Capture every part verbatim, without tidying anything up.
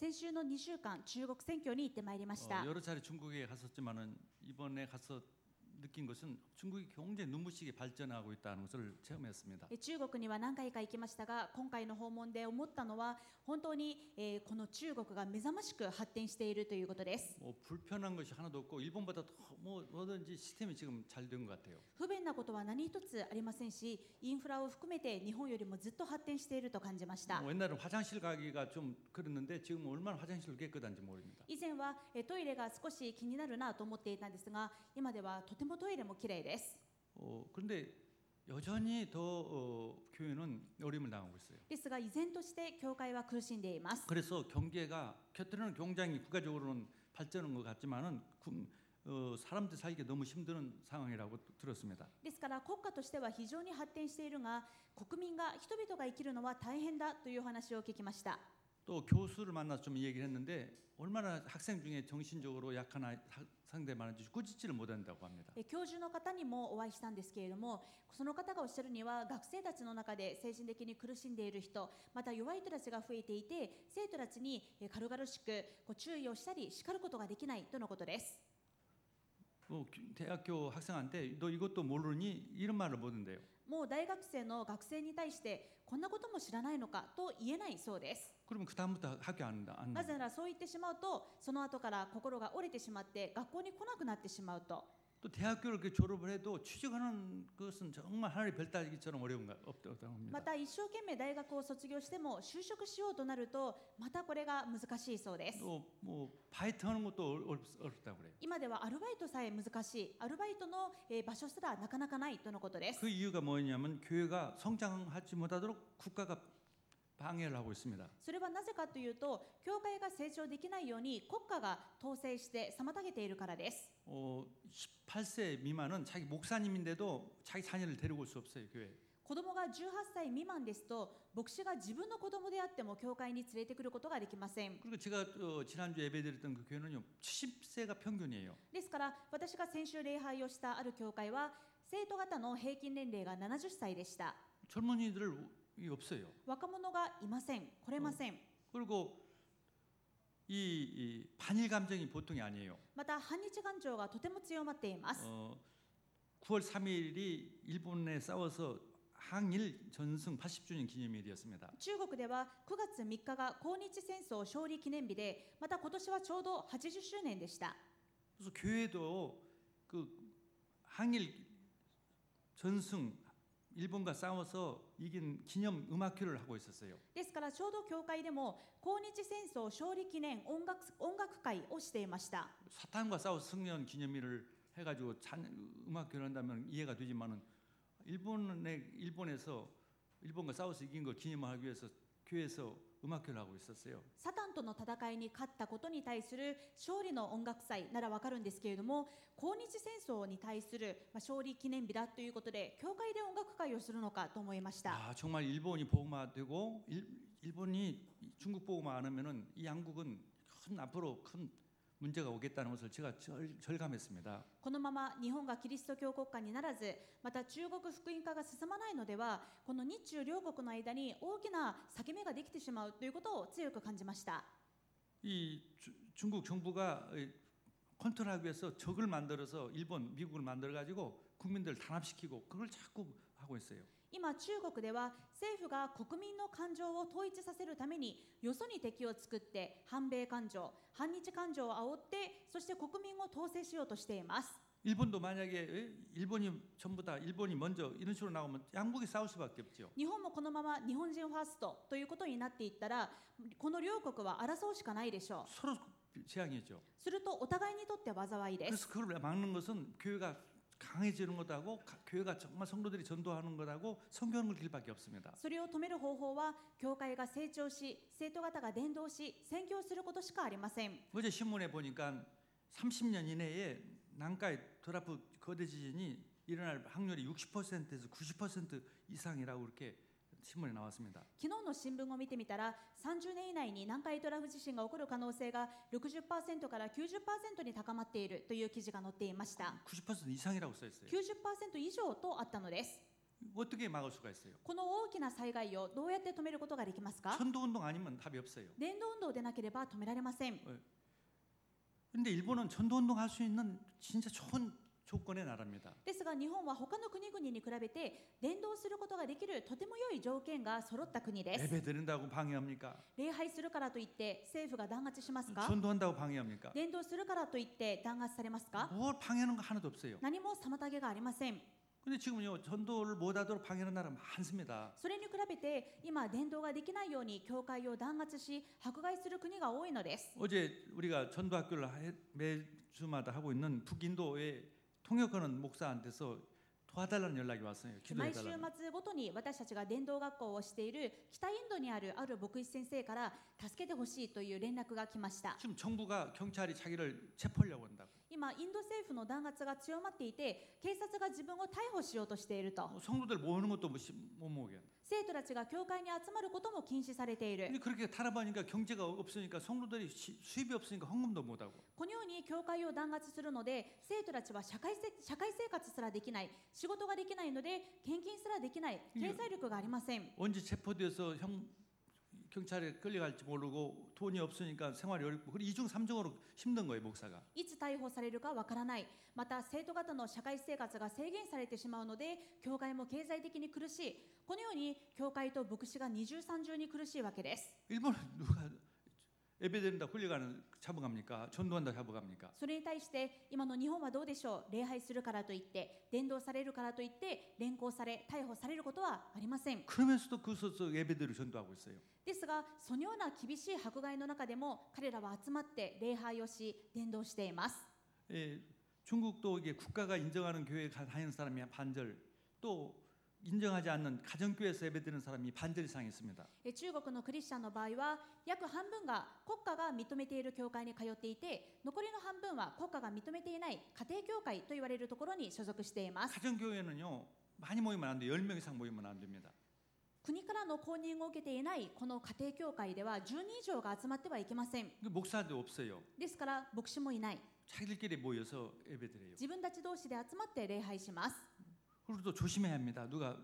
先週のにしゅうかん、中国選挙に行ってまいりました。 어, 여러 차례 중국에 갔었지만은 이번에 가서 느낀 것은 중국이 굉장히 눈부시게 발전하고 있다는 것을 체험했습니다. 中国には何回か行きましたが、今回の訪問で思ったのは本当に、えー、この中国が目覚ましく発展しているということです。 뭐 불편한 것이 하나도 없고 일본보다 더 뭐 뭐든지 시스템이 지금 잘 된 것 같아요. 不便なことは何一つありませんし、インフラを含めて日本よりもずっと発展していると感じました。 뭐 옛날에는 화장실 가기가 좀 그랬는데 지금 얼마나 화장실을 깨끗한지 모릅니다. 以前はえートイレが少し気になるなと思っていたんですが、今ではとてもトイレもきれいです。 어, 그런데 여전히 더 어, 교회는 어려움을 당하고 있어요. ですが依然として教会は苦しんでいます。 그래서 경계가 곁들여는 굉장히 국가적으로는 발전한 것 같지만은 어, 사람들 살기 너무 힘든 상황이라고 들었습니다. ですから国家としては非常に発展しているが、国民が人々が生きるのは大変だという話を聞きました。 또 교수를 만나서 좀 얘기를 했는데 얼마나 학생 중에 정신적으로 약한 상대 많은지 꾸짖지를 못한다고 합니다. 教授の方にもお会いしたんですけれども、その方がおっしゃるには学生たちの中で精神的に苦しんでいる人、また弱い人たちが増えていて、生徒たちに軽々しくこう注意をしたり叱ることができないとのことです。 뭐 대학교 학생한테 너 이것도 모르니 이런 말을 못한대요. もう大学生の学生に対してこんなことも知らないのかと言えないそうです。 그러면 그 다음부터 학교 안 간다. なぜならそう言ってしまうと、その後から心が折れてしまって学校に来なくなってしまうと。 또 대학교를 이렇게 졸업을 해도 취직하는 것은 정말 하늘의 별따기처럼 어려운 거 없다고 합니다. また一生懸命大学を卒業しても就職しようとなるとまたこれが難しいそうです。 또 뭐 바이트 하는 것도 어렵다고 그래요. 今ではアルバイトさえ難しい、アルバイトの場所すらなかなかないとのことです。 그 이유가 뭐냐면 교회가 성장하지 못하도록 국가가 방해를 하고 있습니다. それはなぜかというと、教会が成長できないように国家が統制して妨げているからです。 어, 십팔 세 미만은 자기 목사님인데도 자기 자녀를 데리고 올 수 없어요, 교회. 子供がじゅうはっさい未満ですと、牧師が自分の子供であっても教会に連れてくることができません。 그리고 제가 어, 지난주 예배드렸던 그 교회는요, 칠십 세가 평균이에요. ですから私が先週礼拝をしたある教会は生徒方の平均年齢がななじゅっさいでした。 젊은이들이 없어요. 若者がいません。来れません。 그리고 이, 이 반일 감정이 보통이 아니에요. また反日感情がとても強まっています。 어, 구월 삼일이 일본에 싸워서 항일 전승 팔십 주년 기념일이었습니다. 中国ではくがつみっかが抗日戦争勝利記念日で、また今年はちょうどはちじゅっしゅうねんでした。 그래서 교회도 그 항일 전승 일본과 싸워서 이긴 기념 음악회를 하고 있었어요. ですからちょうど教会でも抗日戦争勝利記念音楽音楽会をしていました。 사탄과 싸워서 승리한 기념일을 해가지고 찬, 음악회를 한다면 이해가 되지만은 일본에 일본에서 일본과 싸워서 이긴 걸 기념하기 위해서 교회에서 음악회를 하고 있었어요. サタンとの戦いに勝ったことに対する勝利の音楽祭ならわかるんですけれども、抗日戦争に対する勝利記念日だということで教会で音楽会をするのかと思いました。 아, 정말 일본이 복음화되고 일, 일본이 중국 복음화 안 하면은 이 양국은 큰 앞으로 큰 문제가 오겠다는 것을 제가 절, 절감했습니다. このまま日本がキリスト教国家にならず、また中国福音化が進まないのでは、この日中両国の間に大きな裂け目ができてしまうということを強く感じました。 이 주, 중국 정부가 컨트롤하기 위해서 적을 만들어서 일본, 미국을 만들어 가지고 국민들을 단합시키고 그걸 자꾸 하고 있어요. 今中国では政府が国民の感情を統一させるためによそに敵を作って反米感情、反日感情を煽って、そして国民を統制しようとしています。 일본도 만약에 일본이 전부 다 일본이 먼저 이런 식으로 나오면 양국이 싸울 수밖에 없죠. 日本もこのまま日本人ファーストということになっていったら、この両国は争うしかないでしょう。 서로 재앙이죠. するとお互いにとって災いです。 그래서 그걸 막는 것은 교회가 강해지는 것하고 교회가 정말 성도들이 전도하는 것하고 성경을 길밖에 없습니다. それを止める方法は教会が成長し、生徒方が伝道し、宣教することしかありません。 어제 신문에 보니까 삼십 년 이내에 난카이 트라프 거대 지진이 일어날 확률이 육십 퍼센트에서 구십 퍼센트 이상이라고 이렇게 신문에 나왔습니다. 昨日の新聞を見てみたら、さんじゅうねん以内に南海トラフ地震が起こる可能性が ろくじゅっパーセント から きゅうじゅっパーセント に高まっているという記事が載っていました。 구십 퍼센트 이상이라고 써 있어요. きゅうじゅっパーセント 以上とあったのです。 어떻게 막을 수가 있어요? この大きな災害をどうやって止めることができますか？ 전도운동 아니면 답이 없어요. 伝道運動でなければ止められません。 근데 일본은 전도운동 할 수 있는 진짜 좋은 조건의 나라입니다. ですが日本は他の国々に比べて伝道することができるとても良い条件が揃った国です。 예배 드린다고 방해합니까? 礼拝するからといって政府が弾圧しますか？ 전도한다고 방해합니까? 伝道するからといって弾圧されますか？ 뭘 방해하는 거 하나도 없어요. 何も妨げがありません。 근데 지금요 전도를 못하도록 방해하는 나라 많습니다. それに比べて今伝道ができないように教会を弾圧し迫害する国が多いのです。 어제 우리가 전도학교를 해- 매주마다 하고 있는 북인도의 통역하는 목사한테서 도와달라는 연락이 왔어요. 毎週 기도해달라는. 末ごとに私たちが伝道学校をしている北インドにあるある牧師先生から助けてほしいという連絡が来ました。 지금 정부가 경찰이 자기를 체포하려고 한다고. 今インド政府の弾圧が強まっていて警察が自分を逮捕しようとしていると。 어, 성도들 모으는 것도 못 시- 못 모으게. 生徒たちが教会に集まることも禁止されている。 근데 그렇게 타락하니까 경제가 없으니까 성도들이 시- 수입이 없으니까 헌금도 못하고. このように教会を弾圧するので生徒たちは社会せ社会生活すらできない、仕事ができないので献金すらできない、経済力がありません。 언제 체포돼서 형 경찰에 끌려갈지 모르고 돈이 없으니까 생활이 어렵고 그리고 이중 삼중으로 힘든 거예요 목사가. いつ逮捕されるかわからない。また生徒方の社会生活が制限されてしまうので教会も経済的に苦しい。このように教会と牧師が二重三重に苦しいわけです。 일본은 누가 예배드린다 훌려가는 잡아갑니까? 전도한다 잡아갑니까? それに対して今の日本はどうでしょう。礼拝するからといって伝道されるからといって連行され逮捕されることはありません。 그러면서도 그 소속 예배들을 전도하고 있어요. ですがそのような厳しい迫害の中でも彼らは集まって礼拝をし伝道しています。 예, 중국도 이게 국가가 인정하는 교회에 다니는 사람이 반절, 또 인정하지 않는 가정교회에서 예배드리는 사람이 반절 이상 있습니다. え中国のクリスチャンの場合は約半分が国家が認めている教会に通っていて残りの半分は国家が認めていない家庭教会と言われるところに所属しています。 가정교회는요 많이 모이면 안 돼요. 열 명 이상 모이면 안 됩니다. 国からの公認を受けていないこの家庭教会ではじゅうにん以上が集まってはいけません。 그 목사도 없어요. ですから牧師もいない。 자기들끼리 모여서 예배드려요. 自分たち同士で集まって礼拝します。 그리고 또 조심해야 합니다. 누가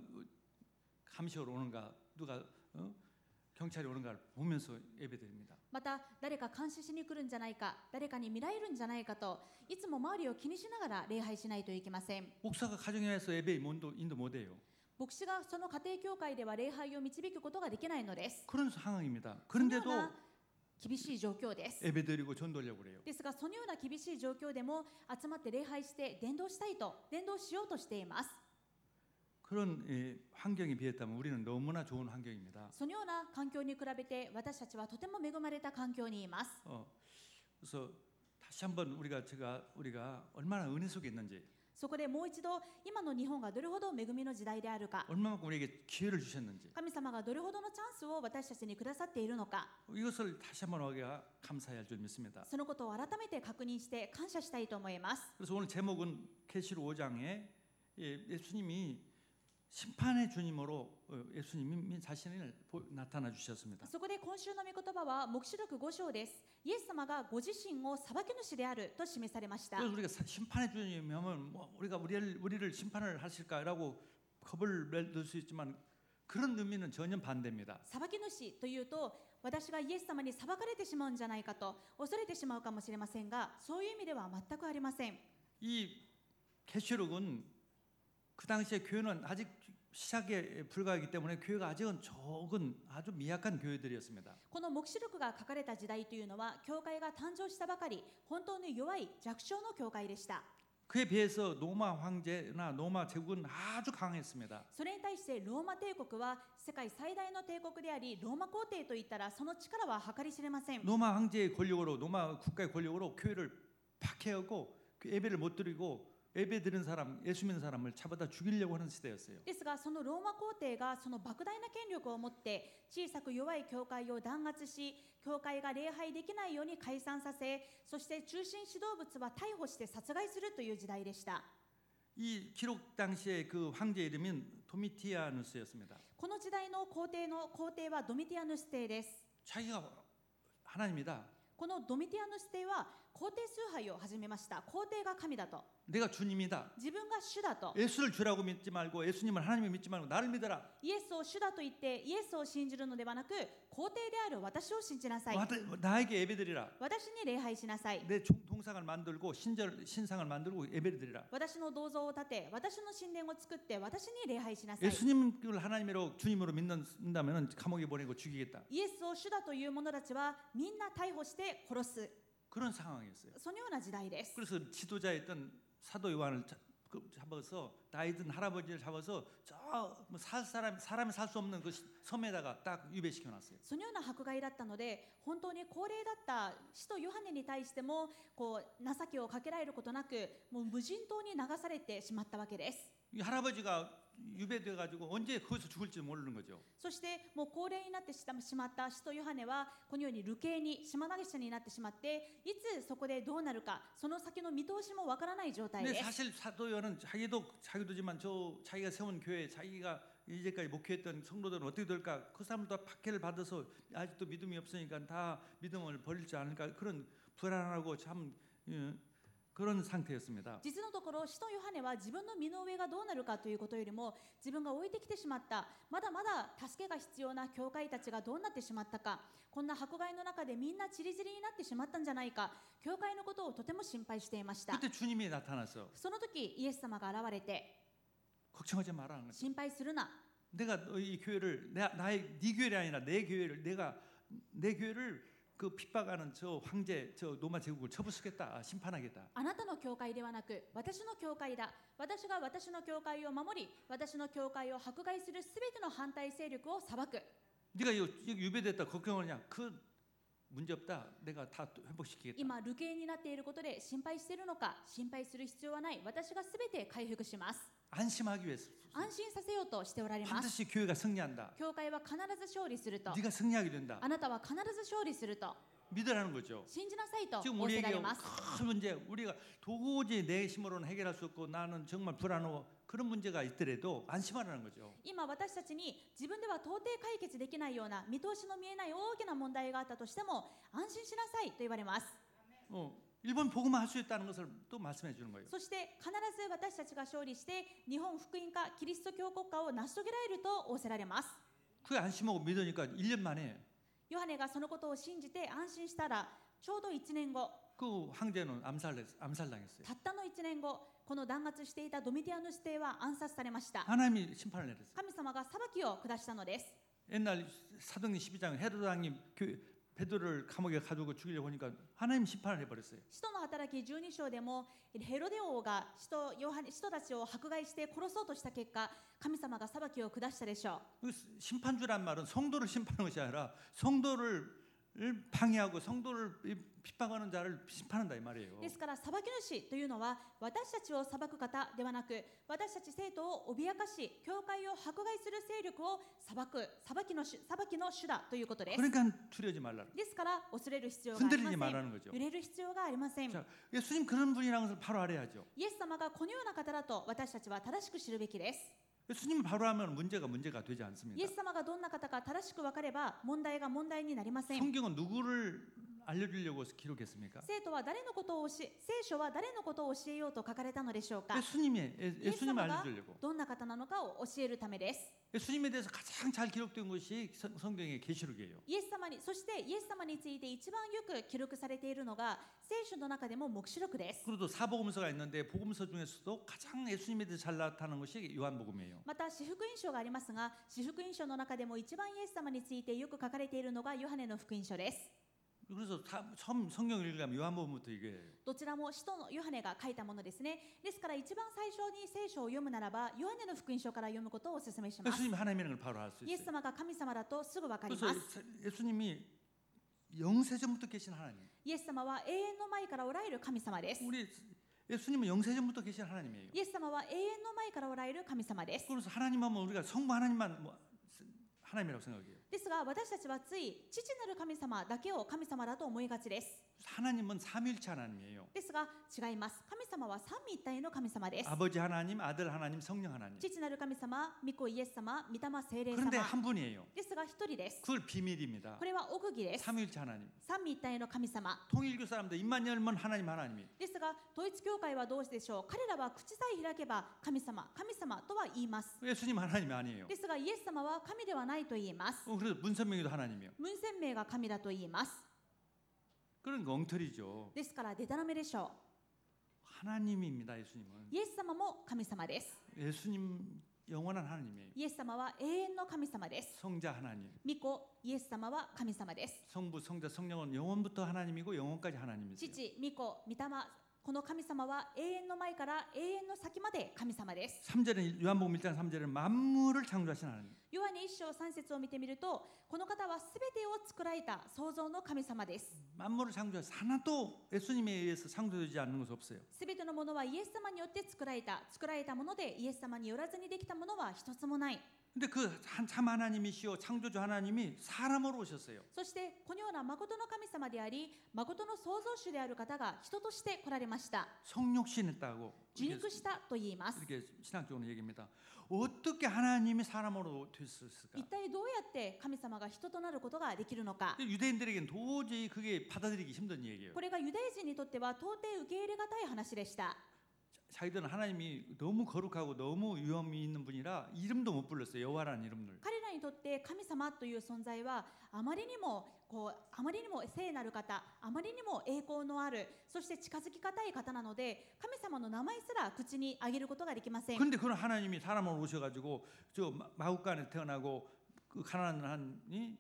감시하러 오는가, 누가 어? 경찰이 오는가를 보면서 예배드립니다. また誰か監視しに来るんじゃないか、誰かに見られるんじゃないかといつも周りを気にしながら礼拝しないといけません。 목사가 가정에서 예배 인도 인도 못해요. 牧師がその家庭教会では礼拝を導くことができないのです。 그런 상황입니다. そのよ 그런데도 うな厳しい状況です。 예배드리고 전도하려고 그래요. ですがそのような厳しい状況でも集まって礼拝して伝道したいと伝道しようとしています。 그런 예, 환경에 비했다면 우리는 너무나 좋은 환경입니다. そのような環境に比べて私たちはとても恵まれた環境にいます。 어, 그래서 다시 한번 우리가 제가 우리가 얼마나 은혜 속에 있는지, そこでもう一度今の日本がどれほど恵みの時代であるか、 얼마만큼 우리에게 기회를 주셨는지, 神様がどれほどのチャンスを私たちにくださっているのか、 이것을 다시 한번 우리가 감사해야 할 줄 믿습니다. そのことを改めて確認して感謝したいと思います。 그래서 오늘 제목은 계시록 오 장에 예, 예수님이 심판의 주님으로 어, 예수님이 자신을 보- 나타나 주셨습니다. そこで今週の御言葉は黙示録ご章です。イエス様がご自身を裁き主であると示されました。 그래서 우리가 사- 심판의 주님이면 뭐 우리가 우리를 우리를 심판을 하실까라고 겁을 낼 수 있지만 그런 의미는 전혀 반대입니다. 裁き主というと私がイエス様に裁かれてしまうんじゃないかと恐れてしまうかもしれませんが、そういう意味では全くありません。 이 계시록은 그 당시에 교회는 아직 시작에 불과하기 때문에 교회가 아직은 적은 아주 미약한 교회들이었습니다. この黙示録が書かれた時代というのは教会が誕生したばかり本当に弱い弱小の教会でした。 그에 비해서 로마 황제나 로마 제국은 아주 강했습니다. それに対してローマ帝国は世界最大の帝国でありローマ皇帝といったらその力は計り知れません。 로마 황제의 권력으로 로마 국가의 권력으로 교회를 박해하고 그 예배를 못 드리고 예배 드리는 사람, 예수 믿는 사람을 잡아다 죽이려고 하는 시대였어요. ですがそのローマ皇帝がその莫大な権力を持って小さく弱い教会を弾圧し、教会が礼拝できないように解散させ、そして中心指導物は逮捕して殺害するという時代でした。 이 기록 당시에 그 황제 이름은 도미티아누스였습니다. この時代の皇帝の皇帝はドミティアヌス帝です。 자기가 하나님이다. このドミティアヌス帝は皇帝崇拝を始めました。皇帝が神だと。 내가 주님이다. 自分が主だと、 예수를 주라고 믿지 말고 예수님을 하나님을 믿지 말고 나를 믿어라. イエスを主だと言ってイエスを信じるのではなく、皇帝である私を信じなさい。 와- 나에게 예배드리라. 私に礼拝しなさい。 내 종- 동상을 만들고 신절 신상을 만들고 예배드리라. 私の銅像を建て、私の神殿を作って私に礼拝しなさい。 예수님을 하나님으로 주님으로 믿는다면 감옥에 보내고 죽이겠다. イエスを主だという者たちはみんな逮捕して殺す、 그런 상황이었어요. そのような時代です。 그래서 지도자였던 사도 요한을 자- 그 잡아서 나이든 할아버지를 잡아서 저살 사람 사람이 살 수 없는 그 시- 섬에다가 딱 유배시켜 놨어요. そのような迫害だったので、本当に高齢だった使徒ヨハネに対してもこう情けをかけられることなく、もう無人島に流されてしまったわけです。 이 할아버지가 유배돼 가지고 언제 거기서 죽을지 모르는 거죠. そしてもう高齢になってしまった使徒ヨハネはこのように流刑に島投げ者になってしまって、いつそこでどうなるか、その先の見通しもわからない状態 근데 です。 사실 사도 요한은 자기도 자기도지만 저 자기가 세운 교회, 자기가 이제까지 목회했던 성도들은 어떻게 될까? 그 사람도 박해를 받아서 아직도 믿음이 없으니까 다 믿음을 버릴지 않을까? 그런 불안하고 참 예, 그런 상태였습니다. 実のところ使徒ヨハネは自分の身の上がどうなるかということよりも、自分が置いてきてしまったまだまだ助けが必要な教会たちがどうなってしまったか、こんな迫害の中でみんなチリチリになってしまったんじゃないか、教会のことをとても心配していました。 그때 주님이 나타나서 その時イエス様が現れて、 걱정하지 마라. 心配するな、 내가 이 교회를 내, 나의 네 교회가 아니라 내 교회를 내가 내 교회를 그 핍박하는 저 황제 저 로마 제국을 쳐부수겠다. 심판하겠다. あなたの教会ではなく私の教会だ、私が私の教会を守り、私の教会を迫害するすべての反対勢力を裁く。 네가 이거 유배됐다 걱정하냐? 그 문제 없다. 내가 다 회복시키겠다. 今流刑になっていることで心配しているのか、心配する必要はない、私がすべて回復します。 안심하기 위해서 安心させようとしておられます。 반드시 교회가 승리한다. 教会は必ず勝利すると、 네가 승리하게 된다. あなたは必ず勝利すると 믿으라는 거죠. 信じなさいと 지금 仰せら 우리에게 れます。 큰 문제, 우리가 도저히 내 힘으로는 해결할 수 없고 나는 정말 불안하고 그런 문제가 있더라도 안심하라는 거죠. 今私たちに自分では到底解決できないような見通しの見えない大きな問題があったとしても安心しなさいと言われます。 어, 일본 복음화 할 수 있다는 것을 또 말씀해 주는 거예요. そして必ず私たちが勝利して日本福音化キリスト教国家を成し遂げられると仰せられます。 그게 안심하고 믿으니까 일 년 만에 ヨハネがそのことを信じて安心したら、ちょうどいちねんご、 그 황제는 암살 암살당했어요. たったのいちねんご、この弾圧していたドミティアヌス帝は暗殺されました。 하나님이 심판을 내렸어요. 神様が裁きを下したのです。 옛날 사도행전 십이 장 헤로드 왕이 베드로를 감옥에 가두고 죽이려고 하니까 하나님 심판을 해버렸어요. 使徒の働きじゅうに章でもヘロデ王が使徒ヨハネ使徒たちを迫害して殺そうとした結果、神様が裁きを下したでしょう。 그 심판주란 말은 성도를 심판하는 것이 아니라 성도를 방해하고 성도를 핍박하는 자를 심판한다 이 말이에요. ですから裁き主というのは私たちを裁く方ではなく、私たち生徒を脅かし教会を迫害する勢力を裁く裁きの主裁きの主だということです。 그러니까 두려워하지 말라. ですから恐れる必要がありま 흔들리지 せん。 말라는 거죠. 揺れる必要がありません。 자, 예수님 그런 분이라는 것을 바로 알아야죠. イエス様がこのような方だと私たちは正しく知るべきです。 예수님을 바로 하면 문제가 문제가 되지 イ 않습니다. エス様がどんな方か正しく分かれば問題が問題になりません。 성경은 누구를 알려주려고 기록했습니까? 生徒は誰のことを教え、聖書は誰のことを教えようと書かれたのでしょうか。 예수님이 イエス 예수님을 様が 알려주려고. どんな方なのかを教えるためです。 예수님에 대해서 가장 잘 기록된 것이 성- 성경의 계시록이에요. イエス様に、そしてイエス様について一番よく記録されているのが聖書の中でも黙示録です。 그리고 또 사복음서가 있는데 복음서 중에서도 가장 예수님에 대해서 잘 나타나는 것이 요한복음이에요. また、四福音書がありますが、四福音書の中でも一番イエス様についてよく書かれているのがヨハネの福音書です。 그래서 다, 처음 성경을 읽으면 요한복음부터 이게 どちらも使徒のヨハネが書いたものですね。ですから一番最初に聖書を読むならばヨハネの福音書から読むことをお勧めします。 예수님이 하나님이라는 걸 바로 알 수 イエス 있어요. 様が神様だとすぐわかり 그래서 ます。 예수님이 영세전부터 계신 하나님. イエス様は永遠の前からおられる神様です。 우리 예수님은 영세전부터 계신 하나님이에요. イエス様は永遠の前からおられる神様です。 그래서 하나님 하면 우리가 성부 하나님만 뭐 하나님이라고 생각해요. ですが私たちはつい父なる神様だけを神様だと思いがちです。 하나님은 삼위일체 하나님이에요. ですが違います。神様は三位一体の神様です。 아버지 하나님, 아들 하나님, 성령 하나님. 父なる神様、御子イエス様、御霊聖霊 그런데 様 한 분이에요. ですが一人です。 그걸 비밀입니다. これは奥義です。 삼위일체 하나님. 三位一体の神様 통일교 사람들 입만 열면 하나님 하나님이. ですが統一教会はどうでしょう。彼らは口さえ開けば神様神様とは言います。 예수님 하나님이 아니에요. ですがイエス様は神ではないと言います。 어, 그래서 문선명이도 하나님이요. 文鮮明が神だと言います。 그런 거 엉터리죠. ですからデタラメでしょ 하나님입니다. 예수님은. う。イエス様も神様です。 예수님 영원한 하나님이에요. イエス様は永遠の神様です。 성자 하나님. 御子イエス様は神様です。 성부, 성자, 성령은 영원부터 하나님이고 영원까지 하나님이세요. 父、御子、御霊、この神様は永遠の前から永遠の先まで神様です。 삼 절은 요한복음 일 장 삼 절은 만물을 창조하신 하나님. ヨハネ一章三節を見てみると、この方はすべてを作られた創造の神様です。 만물을 창조하신 하나도 예수님에 의해서 창조되지 않는 것이 없어요. すべてのものはイエス様によって作られた。作られたものでイエス様によらずにできたものは一つもない。 근데 그 참 하나님이시오 창조주 하나님이 사람으로 오셨어요. そしてこのような誠の神様であり、誠の創造主である方が人として来られました。 성육신했다고 受肉したと言います。 이렇게 신학적으로 얘기입니다. 어떻게 하나님이 사람으로 됐을까? 一体どうやって神様が人となることができるのか。 유대인들에게는 도저히 그게 받아들이기 힘든 얘기예요. これがユダヤ人にとっては到底受け入れがたい話でした。 자기들은 하나님이 너무 거룩하고 너무 위험이 있는 분이라 이름도 못 불렀어요. 여호와라는 이름을. 彼らにとって神様という存在はあまりにもこうあまりにも聖なる方、あまりにも栄光のある、そして近づきがたい方なので、神様の名前すら口に挙げることができません。 그런데 그런 하나님이 사람으로 오셔가지고 저 마국간에 태어나고 그 가난한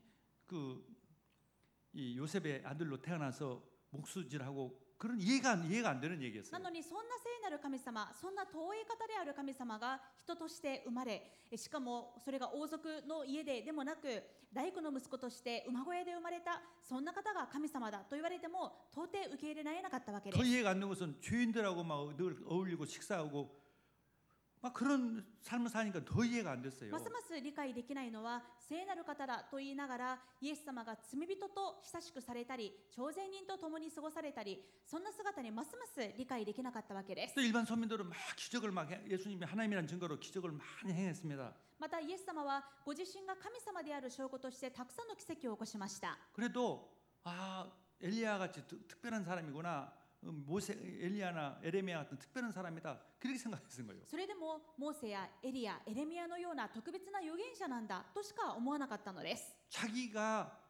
그이 요셉의 아들로 태어나서 목수질하고 그런 이해가 이해가 안 되는 얘기였어요. なのにそんな聖なる神様、そんな遠い方である神様が人として生まれ、しかもそれが王族の家ででもなく大工の息子として馬小屋で生まれた、そんな方が神様だと言われても到底受け入れられなかったわけで 더 す。 이해가 안 되는 것은 죄인들하고 막 늘 어울리고 식사하고 막 그런 삶을 사니까 더 이해가 안 됐어요. ますます理解できないのは聖なる方だと言いながらイエス様が罪人と親しくされたり徴税人と共に過ごされたり、そんな姿にますます理解できなかったわけです。 또 일반 서민들은 막 기적을 막 해, 예수님이 하나님이라는 증거로 기적을 많이 행했습니다. またイエス様はご自身が神様である証拠としてたくさんの奇跡を起こしました。 그래도 아 엘리야 같이 특별한 사람이구나. 모세, 엘리야나 에레미야 같은 특별한 사람이다. 그렇게 생각했던 거예요. それでもモーセやエリア、エレミアのような特別な預言者なんだとしか思わなかったのです。 자기가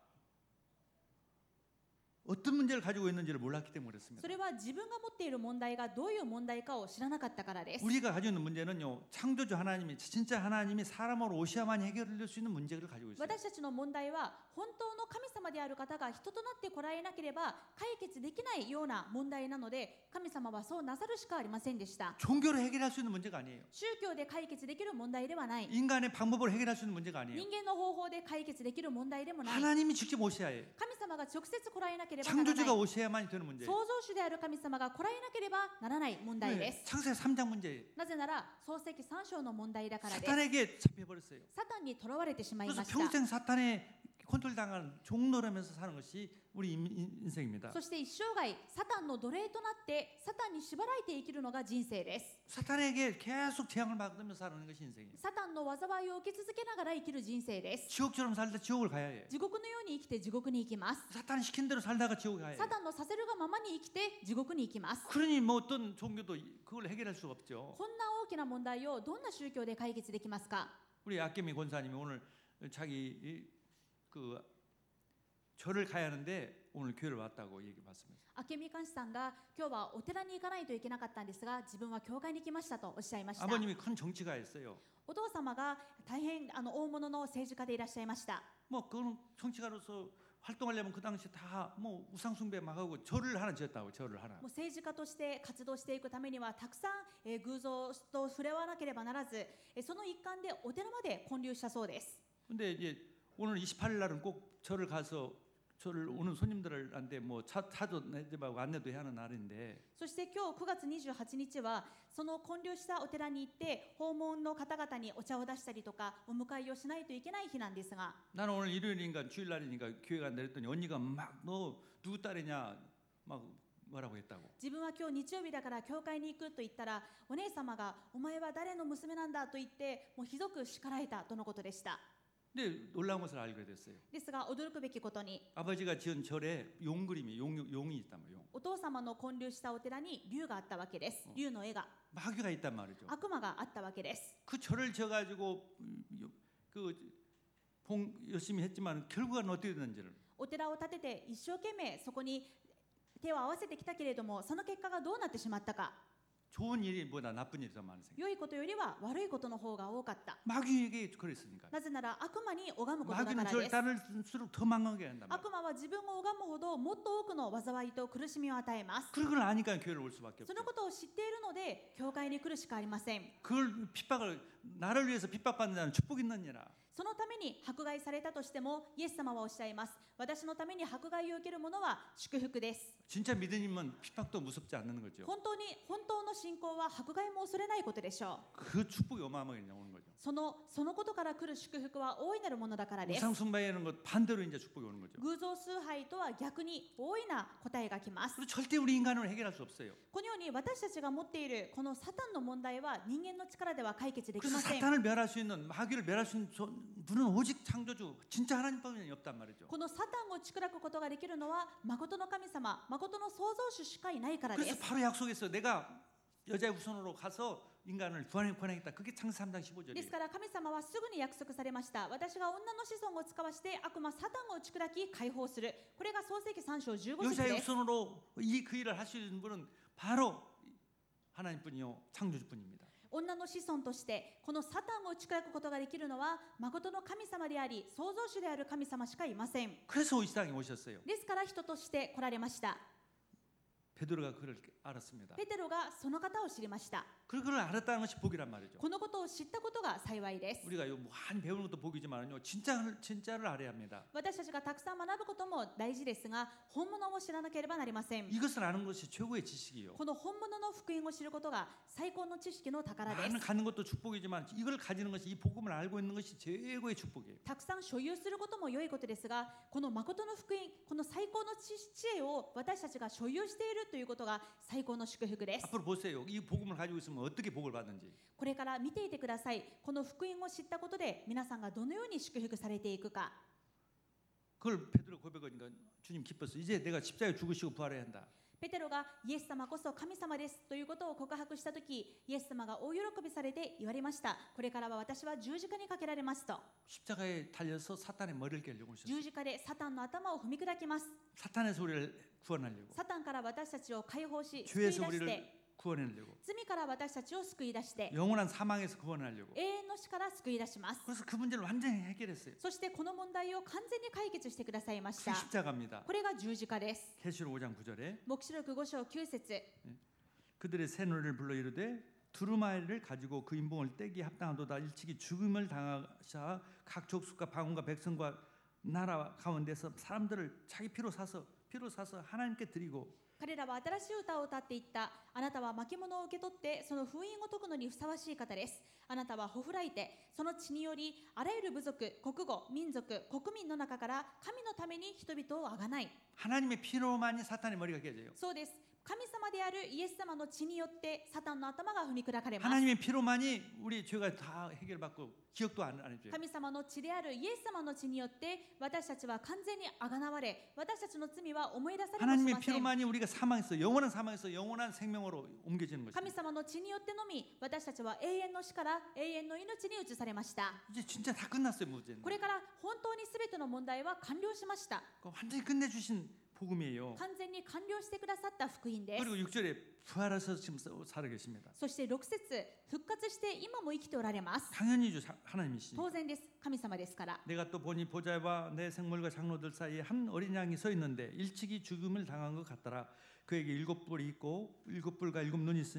어떤 문제를 가지고 있는지를 몰랐기 때문에 그렇습니다. それは自分が持っている問題がどういう問題かを知らなかったからです。 우리가 가지고 있는 문제는요. 창조주 하나님이 진짜 하나님이 사람으로 오셔야만 해결될 수 있는 문제를 가지고 있어요. 私たちの問題は本当の神様である方が人となって来られなければ解決できないような問題なので、神様はそうなさるしかありませんでした。 종교로 해결할 수 있는 문제가 아니에요. 宗教で解決できる問題ではない。 인간의 방법으로 해결할 수 있는 문제가 아니에요. 人間の方法で解決できる問題でもない。 하나님이 직접 오셔야 해요. 神様が直接来られなければならない。 창조주가 오셔야만 되는 문제예요. 創造主である神様が来られなければならない問題で 네, す。 창세기 삼 장 문제예요. なぜなら創世記さん章の問題だからです。 사탄에게 잡혀버렸어요. サタンに囚われてしまい 그래서 ました。 평생 사탄의 컨트롤당한 종노라면서 사는 것이 우리 인생입니다. そして一生涯サタンの奴隷となってサタンに縛られて生きるのが人生です。 사탄에게 계속 재앙을 받으면서 사는 것이 인생이에요. サタンの災いを受け続けながら生きる人生です。 지옥처럼 살다 지옥을 가야 해요. 地獄のように生きて地獄に行きます。 사탄이 시킨 대로 살다가 지옥에 가야 해요. サタンのさせるがままに生きて地獄に行きます。 그러니 뭐 어떤 종교도 그걸 해결할 수가 없죠. こんな大きな問題をどんな宗教で解決できますか？ 우리 아케미 권사님이 오늘 자기 그 절을 가야 하는데 오늘 교회를 왔다고 얘기 받습니다. 明美監視さんが今日はお寺に行かないといけなかったんですが、自分は教会に来ましたとおっしゃいました。 아버님이 큰 정치가였어요. お父様が大変あの大物の政治家でいらっしゃいました。 뭐 그런 정치가로서 활동하려면 그 당시 다 뭐 우상 숭배 막 하고 절을 하나 지었다고 절을 하나. もう政治家として活動していくためにはたくさん、えー偶像と触れ合わなければならず、えーその一環でお寺まで建立したそうです。 근데 이제 오늘 이십팔 일 날은 꼭 절을 가서 저를 오는 손님들한테 뭐 차 차도 내집하고 안내도 해야 하는 날인데 そして今日くがつにじゅうはちにちはその建立したお寺に行って訪問の方々にお茶を出したりとかお迎えをしないといけない日なんですが 나는 오늘 일요일인가 주일날이니까 교회 간다 했더니 언니가 막 너 누구 딸이냐 막 뭐라고 했다고. 自分は今日日曜日だから教会に行くと言ったらお姉様がお前は誰の娘なんだと言ってもうひどく叱られたとのことでした。 근데 놀라운 것을 알게 됐어요. ですが驚くべきことに 아버지가 지은 절에 용 그림이 용, 용이 있단 말이에요. お父様の建立したお寺に竜があったわけです。竜の絵が 마귀가 있단 말이죠. 悪魔があったわけです。 그 절을 지어가지고 그 봉 열심히 했지만 결과는 어떻게 됐는지를 お寺を建てて一生懸命そこに手を合わせてきたけれどもその結果がどうなってしまったか 좋은 일이보다 나쁜 일이 더 많으세요. 良いことよりは悪いことの方が多かった。 마귀에게 그랬으니까. なぜなら悪魔に拝むことだか 마귀는 ら 저를 です。 따를수록 더 망하게 한단 말이에요. 悪魔は自分を拝むほどもっと多くの災いと苦しみを与えます。 그걸 아니까 교회를 올 수밖에 そ 없어요. のことを知っているので教会に来るしかありません。 그걸 핍박을 나를 위해서 핍박받는 자는 축복 있느니라. そのために迫害されたとしてもイエス様はおっしゃいます。私のために迫害を受ける者は祝福です。 진짜 믿음이면 핍박도 무섭지 않는 거죠. 本当に本当の信仰は迫害も恐れないことでしょう。 그 축복이 어마어마하게 나오는 거죠. そのそのことから来る祝福は大いなるものだからです。 우상 숭배하는 것 반대로 이제 축복이 오는 거죠. 偶像崇拝とは逆に大いな答えが来ます。 그리고 절대 우리 인간으로 해결할 수 없어요. このように私たちが持っているこのサタンの問題は人間の力では解決でき 그래서 ません。 사탄을 멸할 수 있는 마귀를 멸할 수 있는 분은 오직 창조주 진짜 하나님밖에 없단 말이죠. このサタンを打ち砕くことができるのは誠の神様、誠の創造主しかいないからで 그래서 す。 바로 약속했어요. 내가 여자의 후손으로 가서 인간을 구원해 권하겠다. 그게 창세기 삼 장 십오 で 절이에요. すから神様はすぐに約束されました。私が女の子孫を使わして悪魔サタンを打ち砕き解放する。これが創世記さん章じゅうご節 여자의 です。 후손으로 이 그 일을 할 수 있는 분은 바로 하나님뿐이요 창조주뿐입니다. 女の子孫としてこのサタンを打ち砕くことができるのは誠の神様であり創造主である神様しかいません。 그래서 이 땅에 오셨어요. ですから人として来られました。 베드로가 그걸 알았습니다. ペテロがその方を知りました。 그걸 알았다는 것이 복이란 말이죠. このことを知ったことが幸いです。 우리가 뭐 한 배우는 것도 복이지만요, 진짜를 진짜를 알아야 합니다. 私たちがたくさん学ぶことも大事ですが、本物を知らなければなりません。 이것을 아는 것이 최고의 지식이요. この本物の福音を知ることが最高の知識の宝です。 많은 갖는 것도 축복이지만 이걸 가지는 것이 이 복음을 알고 있는 것이 최고의 축복이에요. たくさん所有することも良いことですが、この誠の福音、この最高の知知恵を私たちが所有しているということが最高の祝福です。 앞으로 보세요. 이 복음을 가지고 있으면 어떻게 복을 받는지. これから見ていてください。この福音を知ったことで皆さんがどのように祝福されていくか。 그걸 베드로 고백하니까 주님 기뻤어. 이제 내가 십자가에 죽으시고 부활해야 한다. ペテロがイエス様こそ神様ですということを告白したとき、イエス様が大喜びされて言われました。これからは私は十字架にかけられますと。 십자가에 달려서 사탄의 머리를 깨려고 하셨어요. 十字架でサタンの頭を踏み砕きます。 사탄에서 우리를 구원하려고. サタンから私たちを解放し、救い出 죄에서 し 우리를 て、 구원하려고. 罪から私たちを救い出して、 영원한 사망에서 구원하려고. 永遠の死から救い出します。 그래서 그 문제를 완전히 해결했어요. そしてこの問題を完全に解決してくださいまし 그게 た。 십자가입니다. これが十字架です。 계시록 오 장 구 절에 黙示録ご章きゅう節。 그들의 새 노래를 불러 이르되 두루마리를 가지고 그 인봉을 떼기 합당하도다. 일찍이 죽음을 당하사 각 족속과 방언과 백성과 나라 가운데서 사람들을 자기 피로 사서 피로 사서 하나님께 드리고 彼らは新しい歌を歌っていった。あなたは巻物を受け取ってその封印を解くのにふさわしい方です。あなたはほふらいてその血によりあらゆる部族、国語、民族、国民の中から神のために人々をあがない。 하나님의 피로만이 사탄의 머리가 깨져요. そうです。神様であるイエス様の血によってサタンの頭が踏み砕かれます。 하나님의 피로만이 우리 죄가 다 해결받고 기억도 안, 안 해줘요. 神様の血であるイエス様の血によって私たちは完全にあがなわれ、私たちの罪は思い出されもし 하나님의 ません。 피로만이 우리가 사망에서 영원한 사망에서 영원한 생명으로 옮겨지는 神 것입니다. 様の血によってのみ私たちは永遠の死から永遠の命に移されました。 이제 진짜 다 끝났어요, 문제는. これから本当に全ての問題は完了しました。 완전히 끝내주신 복음이에요. 完全に完了してくださった福音です。 그리고 육 절에 부활하셔서 지금 살아 계십니다. そしてろく節、復活して今も生きておられます。 당연히 주 하나님이시니 当然です。神様ですから。 내가 또 보니 보좌와 내 생물과 장로들 사이에 한 어린 양이 서 있는데 일찍이 죽음을 당한 것 같더라. 그에게 일곱 뿔이 있고 일곱 뿔과 일곱 눈이 있으니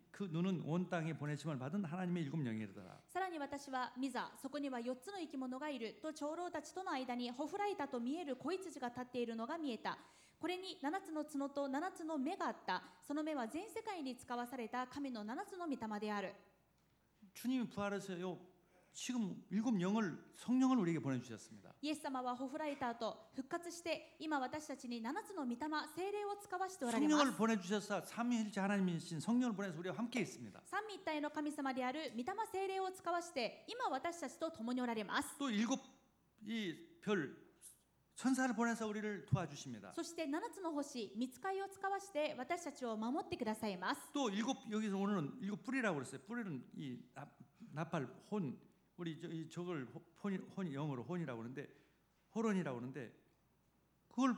그 눈은 온 땅에 보내심을 받은 하나님의 일곱 영이더라. さらに私は見ざそこにはよっつの生き物がいると長老たちとの間にほふらいたと見える子羊が立っているのが見えた。これにななつの角とななつの目があった。その目は全世界に使わされた神のななつの御霊である。 주님이 부활해서요. 지금 일곱 영을 성령을 우리에게 보내주셨습니다. イエス様はほふらいた後復活して今私たちにななつの御霊聖霊を使わしておられます。 성령을 보내주셔서 삼위일체 하나님이신 성령을 보내서 우리와 함께 있습니다. 三位一体の神様である御霊聖霊を使わして今私たちと共におられます。 또 일곱 이 별 천사를 보내서 우리를 도와주십니다. そしてななつの星御使いを使わして私たちを守ってくださいます。 또 일곱 여기서 오늘은 일곱 뿌리라고 그랬어요. 뿌리는 이 나, 나팔 혼 우리 저, 이 저걸 혼, 혼 영어로 혼이라고 그러는데 호론이라고 그러는데 그걸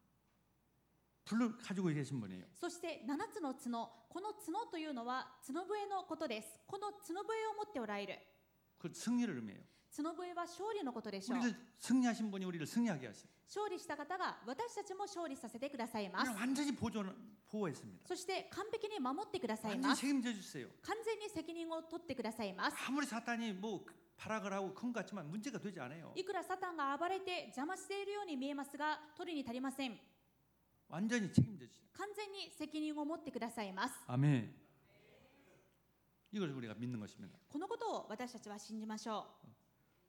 불러 가지고 계신 분이에요. そしてななつの角、この角というのは角笛のことです。この角笛を持っておられる。 그 승리를 의미해요. 角笛は勝利のことでしょう。 우리를 승리하신 분이 우리를 승리하게 하세요. 勝利した方が私たちも勝利させてくださいます。 우리를 완전히 보존 보호했습니다. そして完璧に守ってください 완전히 ます。 책임져 주세요. 完全に責任を取ってくださいます。 아무리 사탄이 뭐 발악을 하고 큰 것 같지만 문제가 되지 않아요. いくらサタンが暴れて邪魔しているように見えますが、取りに足りません。 완전히 책임져 주세요. 完全に責任を持ってくださいます。 아멘. 이걸 우리가 믿는 것입니다. このことを私たちは信じましょう。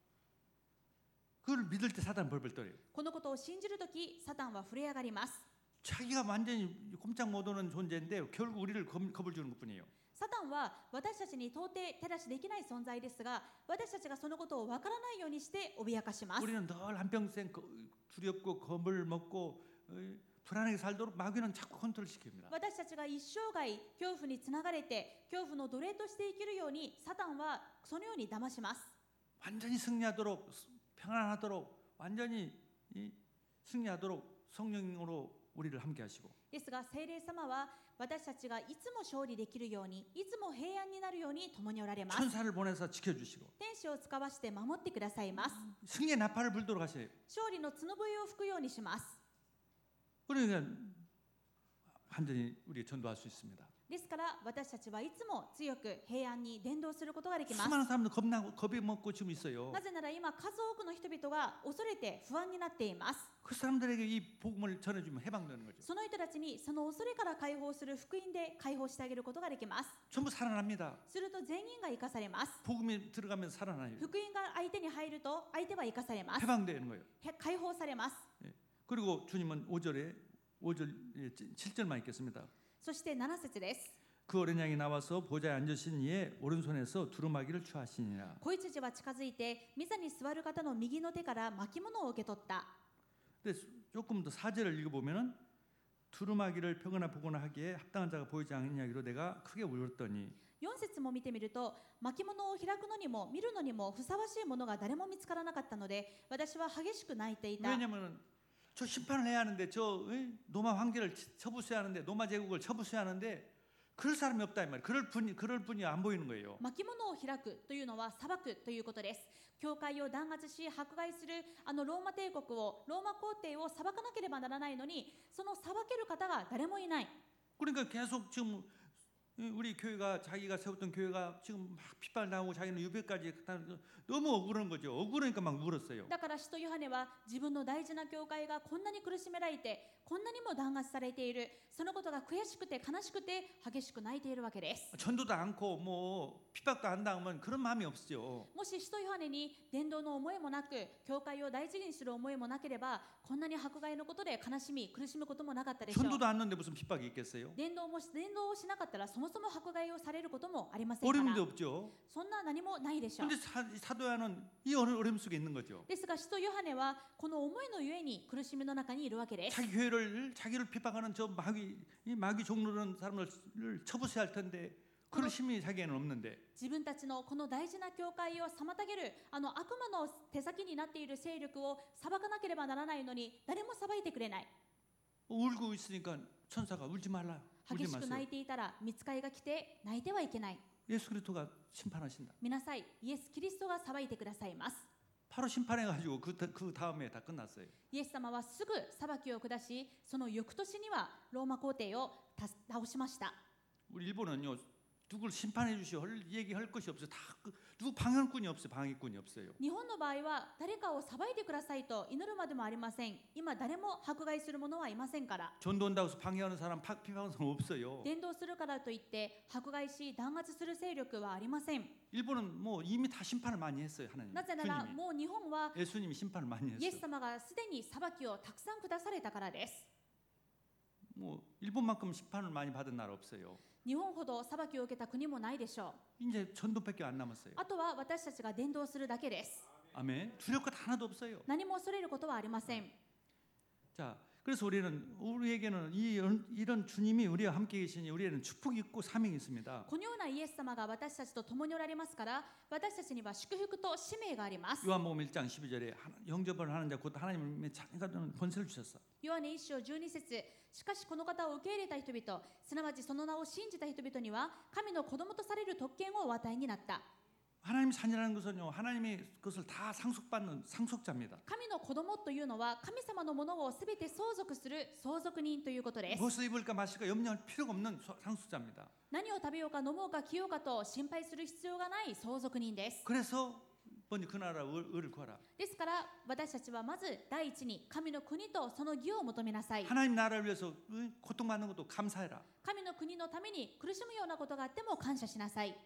그걸 믿을 때 사탄 벌벌 떨어요. このことを信じるとき、サタンは震え上がります。 자기가 완전히 꼼짝 못 오는 존재인데 결국 우리를 겁, 겁을 주는 것뿐이에요. サタンは私たちに到底手出しできない存在ですが、私たちがそのことを分からないようにして脅かします。 우리는 늘 한평생 두렵고 겁을 먹고 불안하게 살도록 마귀는 자꾸 컨트롤 시킵니다. 私たちが一生涯恐怖につながれて恐怖の奴隷として生きるようにサタンはそのように騙します。 완전히 승리하도록 평안하도록 완전히 이, 승리하도록 성령으로 우리를 함께 하시고 ですが聖霊様は私たちがいつも勝利できるように、いつも平安になるように共におられます。 천사를 보내서 지켜주시고 天使を使わして守ってくださいます。 승리의 나팔을 불도록 하셔요. 勝利の角笛を吹くようにします。 그러니까 완전히 우리 전도할 수 있습니다. ですから私たちはいつも強く平安に伝道することができます。 수많은 사람들 겁나고 겁이 먹고 지금 있어요. なぜなら今数多くの人々が恐れて不安になっています。 그 사람들에게 이 복음을 전해주면 해방되는 거죠. その人たちにその恐れから解放する福音で解放してあげることができます。 전부 살아납니다. すると全員が生かされます。 복음이 들어가면 살아나요. 福音が相手に入ると相手は生かされます。 해방되는 거예요. へ解放されます。 예. 그리고 주님은 오 절에 오 절 칠 절만 읽겠습니다. そしてなな節です。 그 어린 양이 나와서 보좌에 앉으신 이의 오른손에서 두루마기를 취하시니라. 子羊は近づいて御座に座る方の右の手から巻物を受け取った。 근데 조금 더 사 절을 읽어보면은 두루마기를 펴거나 보거나 하기에 합당한 자가 보이지 않느냐기로 내가 크게 울었더니 よん節も見てみると、巻物を開くのにも見るのにもふさわしいものが誰も見つからなかったので、私は激しく泣いていた。 왜냐면은 저 심판을 해야 하는데 저 노마 황제를 처부수해야 하는데 노마 제국을 처부수해야 하는데 그럴 사람이 없다 이 말이에요. 그럴 분이 그럴 분이 안 보이는 거예요. 巻物を開くというのは裁くということです。教会を弾圧し迫害するあのローマ帝国をローマ皇帝を裁かなければならないのに、その裁ける方が誰もいない。 그러니까 계속 지금 우리 교회가 자기가 세웠던 교회가 지금 막 핍박당하고 자기는 유배까지 너무 억울한 거죠. 억울하니까 막 울었어요. だから使徒ヨハネは自分の大事な教会がこんなに苦しめられて、こんなにも弾圧されている、そのことが悔しくて悲しくて激しく泣いているわけです。 전도도 않고 뭐 핍박도 안 당하면 그런 마음이 없죠. もし使徒ヨハネに伝道の思いもなく、教会を大事にする思いもなければ、こんなに迫害のことで悲しみ苦しむこともなかったでしょう。 전도도 안 하는데 무슨 핍박이 있겠어요? 伝道も伝道をしなかったらそもそも迫害をされることもありませんか 어려움도 ら、 없죠. そんな何もないでしょう。 근데 사도야는 이 어려움 속에 있는 거죠. ですが使徒ヨハネはこの思いのゆえに苦しみの中にいるわけです。 자기 교회를 자기를 핍박하는 저 마귀 이 마귀 종로는 사람을 처부수해야 할 텐데 그런 힘이 자기에는 없는데 自分たちのこの大事な教会を妨げるあの悪魔の手先になっている勢力を裁かなければならないのに誰も裁いてくれない。 울고 있으니까 천사가 울지 말라. 激 울지 しく 마세요. 泣いていたら御使いが来て泣いてはいけない。 예수 그리스도가 심판하신다. 見なさい、イエス・キリストが裁いてくださいます。 바로 심판해가지고 그, 그 다음에 다 끝났어요. イエス様はすぐ裁きを下し、その翌年にはローマ皇帝を倒しました。 우리 일본은요 누굴 심판해 주시오 할 얘기할 것이 없어요. 다 그, 누구 방해꾼이 없어요. 방해꾼이 없어요. 日本の場合は誰かを裁いてくださいと祈るまでもありません。今誰も迫害する者はいませんから。 전도한다고 해서 방해하는 사람, 파- 비방하는 사람 없어요. 伝道するからといって迫害し弾圧する勢力はありません。 일본은 뭐 이미 다 심판을 많이 했어요. 하나님. なぜなら 주님이. もう日本は 예수님이 심판을 많이 イエス 했어요. 様がすでに裁きをたくさん下されたからです。 뭐 일본만큼 심판을 많이 받은 나라 없어요. 日本ほど裁きを受けた国もないでしょう。 이제 전도밖에 안 남았어요. あとは私たちが伝道するだけです。 아멘. 두려울 것 하나도 없어요. 何も恐れることはありません。 자, 그래서 우리는 우리에게는 이, 이런 주님이 우리와 함께 계시니 우리에는 축복이 있고 사명이 있습니다. このようなイエス様が私たちと共におられますから、私たちには祝福と使命があります。 요한복음 일 장 십이 절에 영접을 하는 자 곧 하나님의 자녀가 되는 권세를 주셨어. ヨハネ一章十二節、しかしこの方を受け入れた人々、すなわちその名を信じた人々には神の子供とされる特権をお与えになった。 하나님 자녀라는 것은요, 하나님의 것을 다 상속받는 상속자입니다. 神の子供というのは神様のものをすべて相続する相続人ということです。 무엇을 입을까 마실까 염려할 필요가 없는 상속자입니다. 何を食べようか飲もうか着ようかと心配する必要がない相続人です。 그래서 먼저 그 나라 의를 구하라. ですから私たちはまず第一に神の国とその義を求めなさい。 하나님 나라를 위해서 고통받는 것도 감사해라. 神の国のために苦しむようなことがあっても感謝しなさい。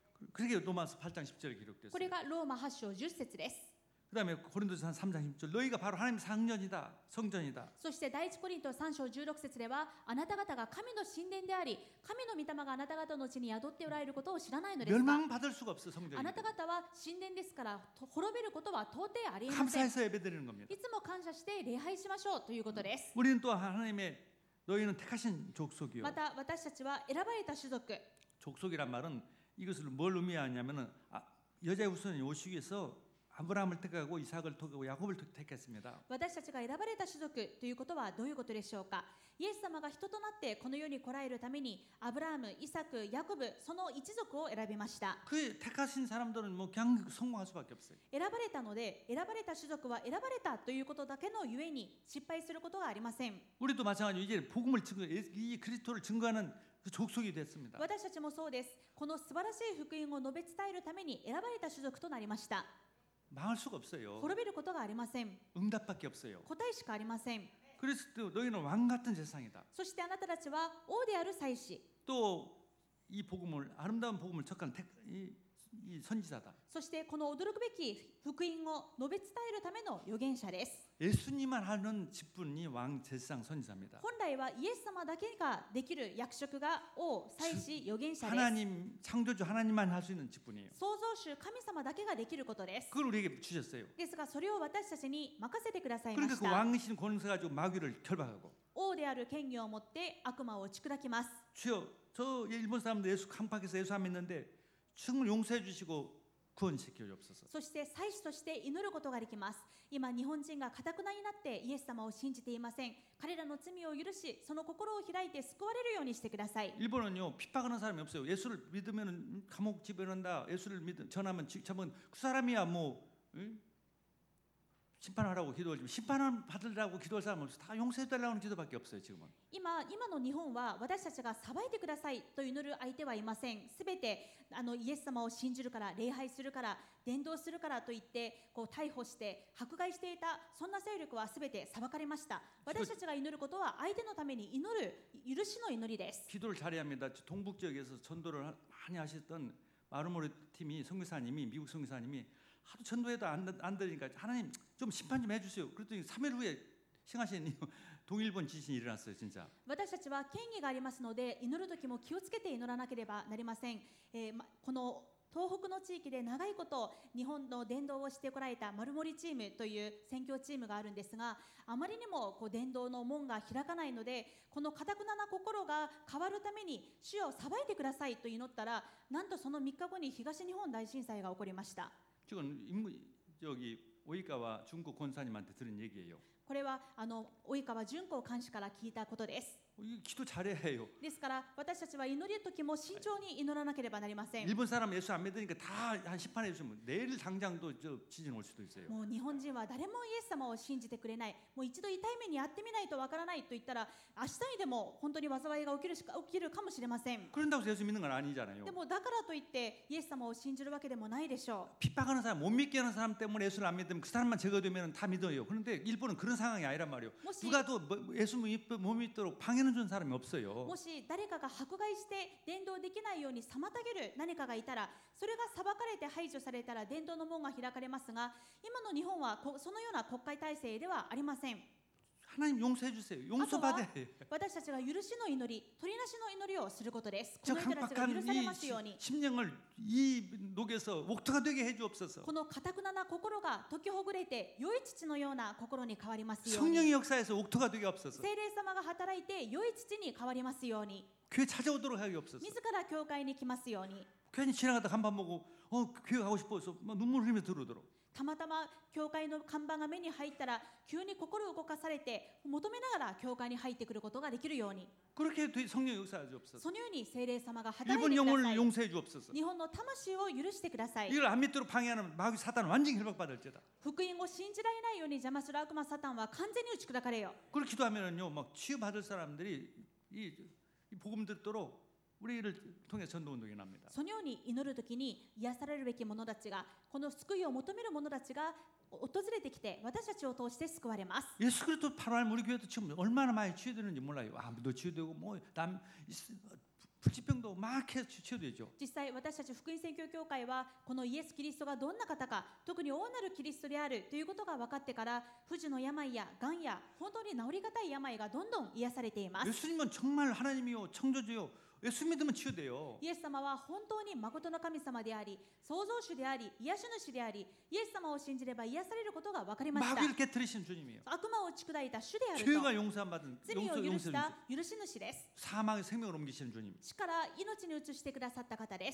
그게 로마서 팔 장 십 절에 こ 기록됐어요. れがローマはち章十節です。 그다음에 고린도서 삼 장 십 절 너희가 바로 하나님의 상전이다. 성전이다. そして第一コリントさん章十六節ではあなた方が神の神殿であり神の御霊があなた方のうちに宿っておられることを知らないのですか。 멸망받을 수가 없어 あ 성전이. なた方は神殿ですからと滅びることは到底ありえません。 감사해서 예배드리는 겁니다. いつも感謝して礼拝しましょうということです。 우리는 또 하나님의 너희는 택하신 족속이요. また私たちは選ばれた種族。 족속이란 말은 이것을 뭘 의미하냐면은 아, 여자의 후손이 오시기 위해서 아브라함을 택하고 이삭을 택하고 야곱을 택했습니다. 私たちが選ばれた種族ということはどういうことでしょうか。イエス様が人となってこの世に来られるためにアブラハム、イサク、ヤコブその一族を選びました。 그 택하신 사람들은 뭐 그냥 성공할 수밖에 없어요. 選ばれたので選ばれた種族は選ばれたということだけのゆえに失敗することがありません。 우리도 마찬가지로 이제 복음을 증거, 이 그리스도를 증거하는 그 족속이 됐습니다. 私たちもそうです。この素晴らしい福音を述べ伝えるために選ばれた種族となりました。 망할 수가 없어요. 滅びることがありません。 응답밖에 없어요. 答えしかありません。 그리스도 너희는 왕 같은 세상이다. そしてあなたたちは王である祭司。 또 이 복음을 아름다운 복음을 적한 택, 이, 이 선지자다. そしてこの驚くべき福音を述べ伝えるための預言者です。 예수님만 하는 직분이 왕 제사장 선지자입니다. 本来はイエス様だけができる役職が王、祭司、預言者です。 하나님 창조주 하나님만 할 수 있는 직분이에요. 創造主神様だけができることです。 그걸 우리에게 주셨어요. ですがそれを私たちに任せてくださいま 그러니까 し 그 た。 왕이신 권세 가지고 마귀를 결박하고 王である権威を持って悪魔を打ち砕きます。 주여 저 일본 사람들 예수 깜빡해서 예수 안 믿는데 충분히 용서해 주시고 구원시켜 주옵소서. そして祭司として祈ることができます。今日本人が堅くなになってイエス様を信じていません。彼らの罪を許しその心を開いて救われるようにしてください。 일본은요 핍박하는 사람이 없어요. 예수를 믿으면 감옥 집어넣는다. 예수를 믿 전하면 전하면 그 사람이야 뭐 응? 심판하라고 기도하지 심판을 받으라고 기도할 사람 없어. 다 용서해 달라고 하는 기도밖에 없어요 지금은. 今今の日本は私たちが裁いてくださいと祈る相手はいません。すべてあのイエス様を信じるから礼拝するから伝道するからと言ってこう逮捕して迫害していたそんな勢力はすべて裁かれました。私たちが祈ることは相手のために祈る許しの祈りです。 기도를 잘해야 합니다. 동북 지역에서 전도를 많이 하셨던 마르모리 팀이 선교사님이 미국 선교사님이 하도 전도해도 안, 안 되니까 하나님 좀 심판 좀 해주세요. 그랬더니 삼 일 후에幸하신 동일본 지진이 일어났어요 진짜. 私たちは権威がありますので祈る時も気をつけて祈らなければなりません。えーま、この東北の地域で長いこと日本の伝道をしてこられたマルモリチームという宣教チームがあるんですが、あまりにもこう伝道の門が開かないのでこの堅くなな心が変わるために主よ裁いてくださいと祈ったら、なんとそのみっかごに東日本大震災が起こりました。 지금 인무, 저기 오이카와 중국 권사님한테 들은 얘기예요. これはあの及川純子監視から聞いたことです。 이 기도 잘해야 해요. ですから私たちは祈る時も慎重に祈らなければなりません。 일본 사람 예수 안 믿으니까 다 한 심판해 주시면 내일 당장도 저 지진 올 수도 있어요. もう日本人は誰もイエス様を信じてくれない、もう一度痛い目に遭ってみないとわからないと言ったら明日にでも本当に災いが起きるしか起きるかもしれません。 그런다고 해서 예수 믿는 건 아니잖아요. でもだからといってイエス様を信じるわけでもないでしょ 핍박하는 사람, 못 믿게 하는 사람 때문에 예수를 안 믿으면 그 사람만 제거되면 다 믿어요. 그런데 일본은 그런 상황이 아니란 말이에요. 혹시- 누가 또 뭐 예수 믿- 못 믿도록 방해는 준 사람이 う。 없어요. もし誰かが迫害して伝道できないように妨げる何かがいたら、それが裁かれて排除されたら伝道の門が開かれますが、今の日本はこそのような国会体制ではありません。 하나님 용서해 주세요. 용서받아야 해요. 私たちが許しの祈り、取りなしの祈りをすることです。こ 저 の人たちが 강박한 許され 이 ますように、 심령을 이 녹여서 옥토가 되게 해 주옵소서. この堅くなな心が解きほぐれて良い父のような心に変わりますように、 성령의 역사에서 옥토가 되게 없어서 聖霊様が働いて良い父に変わりますように、 교회 찾아오도록 하기 없어서 自ら教会に来ますように、 괜히 지나가다 간판 보고 어 교회 가고 싶어서 막 눈물 흘리면서 들어오도록 たまたま教会の看板が目に入ったら急に心を動かされて求めながら教会に入ってくることができるように、 그렇게 되- 성령 역사하지 없어서 そのように聖霊様が働い 일본 てくだ 영혼을 さい。 용서해 주옵소서. 日本の魂を許してください。 이걸 안 믿도록 방해하는 마귀 사탄 완전히 혈박받을지다. 福音を信じられないように邪魔する悪魔サタンは完全に打ち砕かれよ。 그걸 기도하면은요, 막 치유받을 사람들이 이, 이 복음 듣도록 우리를 통해 전도 운동이 납니다. そのように祈るときに癒されるべき者たちが、この救いを求める者たちが訪れてきて私たちを通して救われます。 예수 그리스도 바로 알면 우리 교회도 지금 얼마나 많이 치유되는지 몰라요. 아무도 치유되고 뭐남 불치병도 막 해서 치유되죠. 実際私たち福音宣教協会はこのイエス・キリストがどんな方か、特に大なるキリストであるということが分かってから、不治の病やがんや本当に治りがたい病がどんどん癒されています。 예수님은 정말 하나님이요 창조주요. 예수 믿으면 치유돼요. イエス様は本当に誠の神様であり、創造主であり、癒し主であり、イエス様を信じれば癒されることが分かりました。 마귀를 깨뜨리신 주님이에요. 悪魔を打ち砕いた主である 죄가 と、 용서한 받은 罪を 용서 許し 용서 た許し主です。 사망의 생명을 옮기시는 주님. 死から命に移してくださった方です。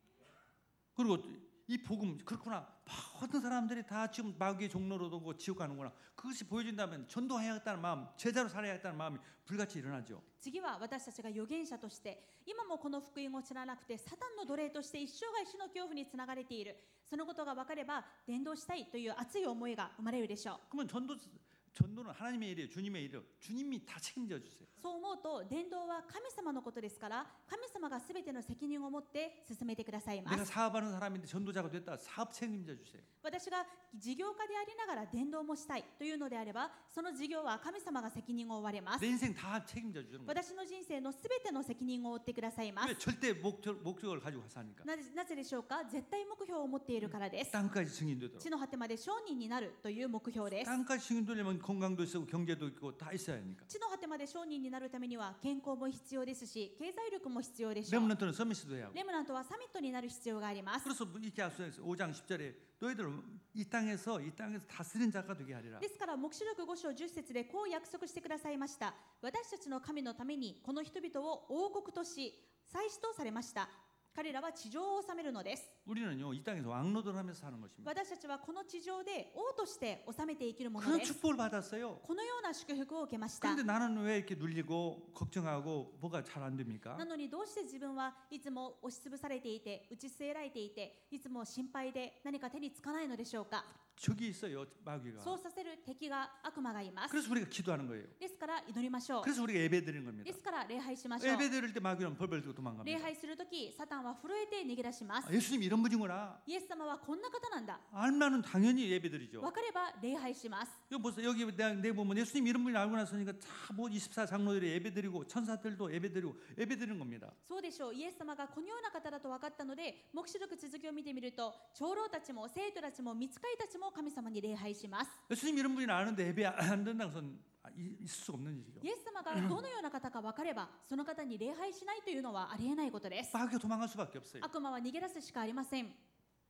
그리고 이 복음 그렇구나. 모든 사람들이 다 지금 마귀의 종로로 두고 지옥 가는구나. 그것이 보여진다면 전도해야겠다는 마음, 제자로 살아야겠다는 마음이 불같이 일어나죠. 次は私たちが預言者として、今もこの福音を知らなくてサタンの奴隷として一生涯死の恐怖につながれている、そのことが分かれば伝道したいという熱い思いが生まれるでしょう。 그러면 전도 전도는 하나님의 일이에요. 주님의 일이에요. 주님이 다 책임져 주세요. そう思うと伝道は神様のことですから、神様がすべての責任を持って進めてくださいま 내가 す。 사업하는 사람인데 전도자가 됐다. 사업 책임져 주세요. 私が事業家でありながら伝道もしたいというのであれば、その事業は神様が責任を負われます。 내 인생 다 책임져 주는 거예요. 私の人生のすべての責任を負ってくださいま 왜 す。 절대 목적, 목적을 가지고 사니까. なぜなぜでしょうか。絶対目標を持っているからです。 땅까지 증인되도록. 地の果てまで商人になるという目標です。 땅까지 증인되려면 건강도 있고 경제도 있고 다 있어야 하니까. 地の果てまで商人になるためには健康も必要ですし、経済力も必要でしょう。 레몬런트는 서밋도 해야 하고. レムナントはサミットになる必要があります。 그래서 이렇게 앞서서 오 장 십 절에 너희들 이 땅에서 이 땅에서 다스리는 자가 되게 하리라. ですから黙示録ご章じゅっ節でこう約束してくださいました。私たちの神のためにこの人々を王国とし祭司とされました。彼らは地上を治めるのです。 우리는요 이 땅에서 왕노릇을 하면서 사는 것입니다. 私たちはこの地上で王として治めて生きるもの 그런 です。 축복을 받았어요. このような祝福を受けました。 그런데 나는 왜 이렇게 눌리고 걱정하고 뭐가 잘 안 됩니까? なのにどうして自分はいつも押しつぶされていて打ち据えられていていつも心配で何か手につかないのでしょうか。 적이 있어요 마귀가. そうさせる敵が悪魔がいます。 그래서 우리가 기도하는 거예요. ですから祈りましょう。 그래서 우리가 예배 드리는 겁니다. ですから礼拝しましょう。 예배 드릴 때 마귀는 벌벌 들고 礼 도망갑니다. 拝するときサタンは震えて逃げ出します。 아, 예수님 이런 분이구나. イエス様はこんな方なんだ。 알면은 당연히 예배 드리죠. 分かれば礼拝します。 여기 보세요. 여기 내가 내 보면 예수님 이런 분이 알고 나서니까 다뭐 이십사 장로들이 예배 드리고 천사들도 예배 드리고 예배 드리는 겁니다. そうでしょう。イエス様がこのような方だと分かったので、黙示録続きを見てみると、長老たちも生徒たちも御使いたちも神様に礼拝します。 예수님 이런 분이 아는데 예배 안 된다는 것은 있을 수 없는 일이죠. イエス様がどのような方か分かれば、その方に礼拝しないというのはありえないことです。 마귀가 도망갈 수밖에 없어요. 悪魔は逃げ出すしかありません。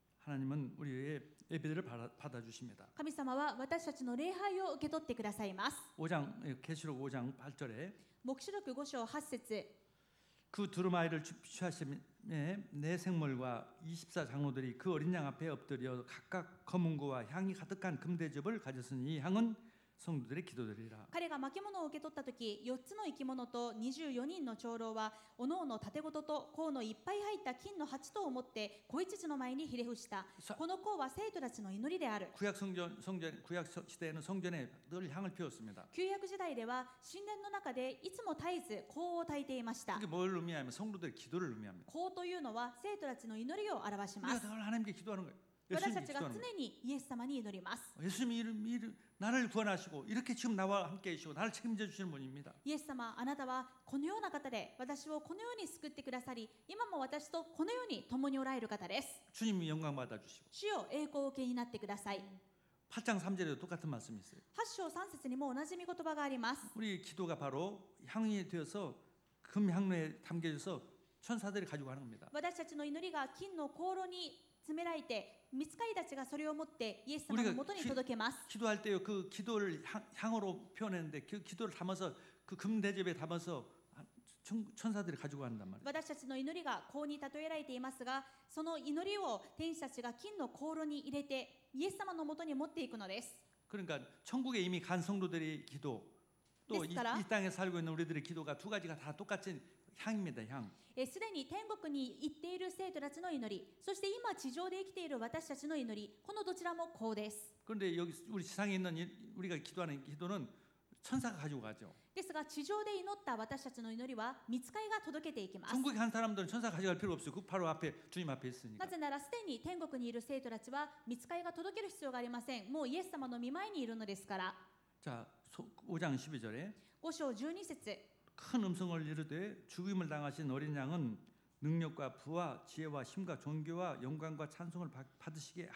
하나님은 우리의 예배를 받아, 받아 주십니다. 神様は私たちの礼拝を受け取ってくださいます。 오 장 계시록 오 장 팔 절에 黙示録ご章はち節 그 두루마리를 취하심에 내 생물과 이십사 장로들이 그 어린 양 앞에 엎드려 각각 검은고와 향이 가득한 금대접을 가졌으니 이 향은 성도들의 기도들이라. 彼が巻物を受け取ったとき、よっつの生き物とにじゅうよにんの長老は、おのおの盾ごとと甲のいっぱい入った金の鉢とを持って子羊の前にひれ伏した。 さこの甲は生徒たちの祈りである。 구약 성전 성전 구약 시대에는 성전에 늘 향을 피웠습니다. 旧約時代では神殿の中でいつも絶えず香を焚いていました。 그게 뭘 의미하면 성도들의 기도를 의미합니다. 香というのは生徒たちの祈りを表しま 우리가 す。 늘 하나님께 기도하는 거예요. 私た 예수님께 ちが 기도하는 常 거예요. にイエス様に祈ります。 예수님이 이름, 이름, 나를 구원하시고 이렇게 지금 나와 함께 계시고 나를 책임져 주시는 분입니다. イエス様、あなたはこのような方で私をこのように救ってくださり、今も私とこのように共におられる方です。 주님이 영광 받아 주시고. 主よ、栄光を受けになってください。 팔 장 삼 절에도 똑같은 말씀이 있어요. はち章さん節にも同じ御言葉があります。 우리 기도가 바로 향이 되어서 금 향로에 담겨져서 천사들이 가지고 가는 겁니다. 私たちの祈りが金の香炉に詰められて、御使いたちがそれを持ってイエス様のもとに届けます。 기도할 때요 그 기도를 향, 향으로 표현했는데 그 기도를 담아서 그 금대접에 담아서 천, 천사들이 가지고 간단 말이에요. 私たちの祈りが香に例えられていますが、その祈りを天使たちが金の香炉に入れてイエス様のもとに持っていくのです。 그러니까 천국에 이미 간 성도들의 기도 또 이 ですから、 이 땅에 살고 있는 우리들의 기도가 두 가지가 다 똑같은 향입니다. 향. えすでに天国に行っている生徒たちの祈り、そして今地上で生きている私たちの祈り、このどちらも香です。 그런데 여기 우리 세상에 있는 이- 우리가 기도하는 기도는 천사가 가지고 가죠. ですが地上で祈った私たちの祈りは御使いが届けていきます。 천국에 간 사람들은 천사 가져갈 필요 없어요. 그 바로 앞에 주님 앞에 있으니까. なぜならすでに天国にいる生徒たちは御使いが届ける必要がありません。もうイエス様の御前にいるのですから。 자, 오 장 십이 절에 ご章じゅうに節 큰 음성을 이르되 죽임을 당하신 어린 양은 능력과 부와 지혜와 힘과 존귀와 영광과 찬송을 받- 받으시기에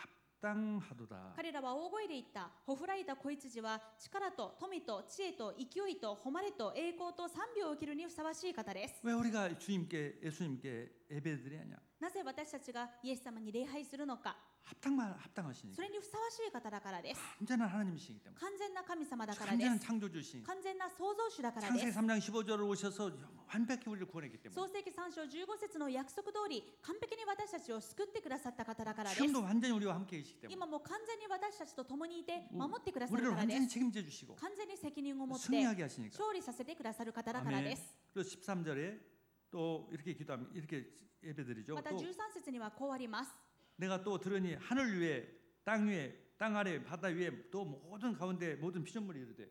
합당하도다. 彼らは大声で言った。ほふらいた子羊は力と富と知恵と勢いと誉れと栄光と賛美を受けるにふさわしい方です。 왜 우리가 주님께 예수님께 예배드려야 하냐? なぜ私たちがイエス様に礼拝するのか。 합당만 합당하시니까. それにふさわしい方だからです。 완전한 하나님이시기 때문에. 完全な神様だからで 완전한 す。 창조주시니까. 完全な創造主だからで 창세기 す。 삼 장 십오 절을 오셔서 완벽히 우리를 구원했기 때문에. 創世記さん章じゅうご節の約束通り完璧に私たちを救ってくださった方だからです。 지금도 완전히 우리와 함께 계시기 때문에. 今も完全に私たちと共にいて守ってくださる 우리를 からで 완전히 す。 책임져 주시고 完全に責任を持って 승리하게 하시니까. 勝利させてくださる方だからで 아멘. す。 그리고 십삼 절에 또 이렇게 기도하면 이렇게 예배드리죠. また 또 じゅうさん節にはこうあります。 내가 또 들으니 하늘 위에 땅 위에 땅 아래 바다 위에 또 모든 가운데 모든 피조물이 이르되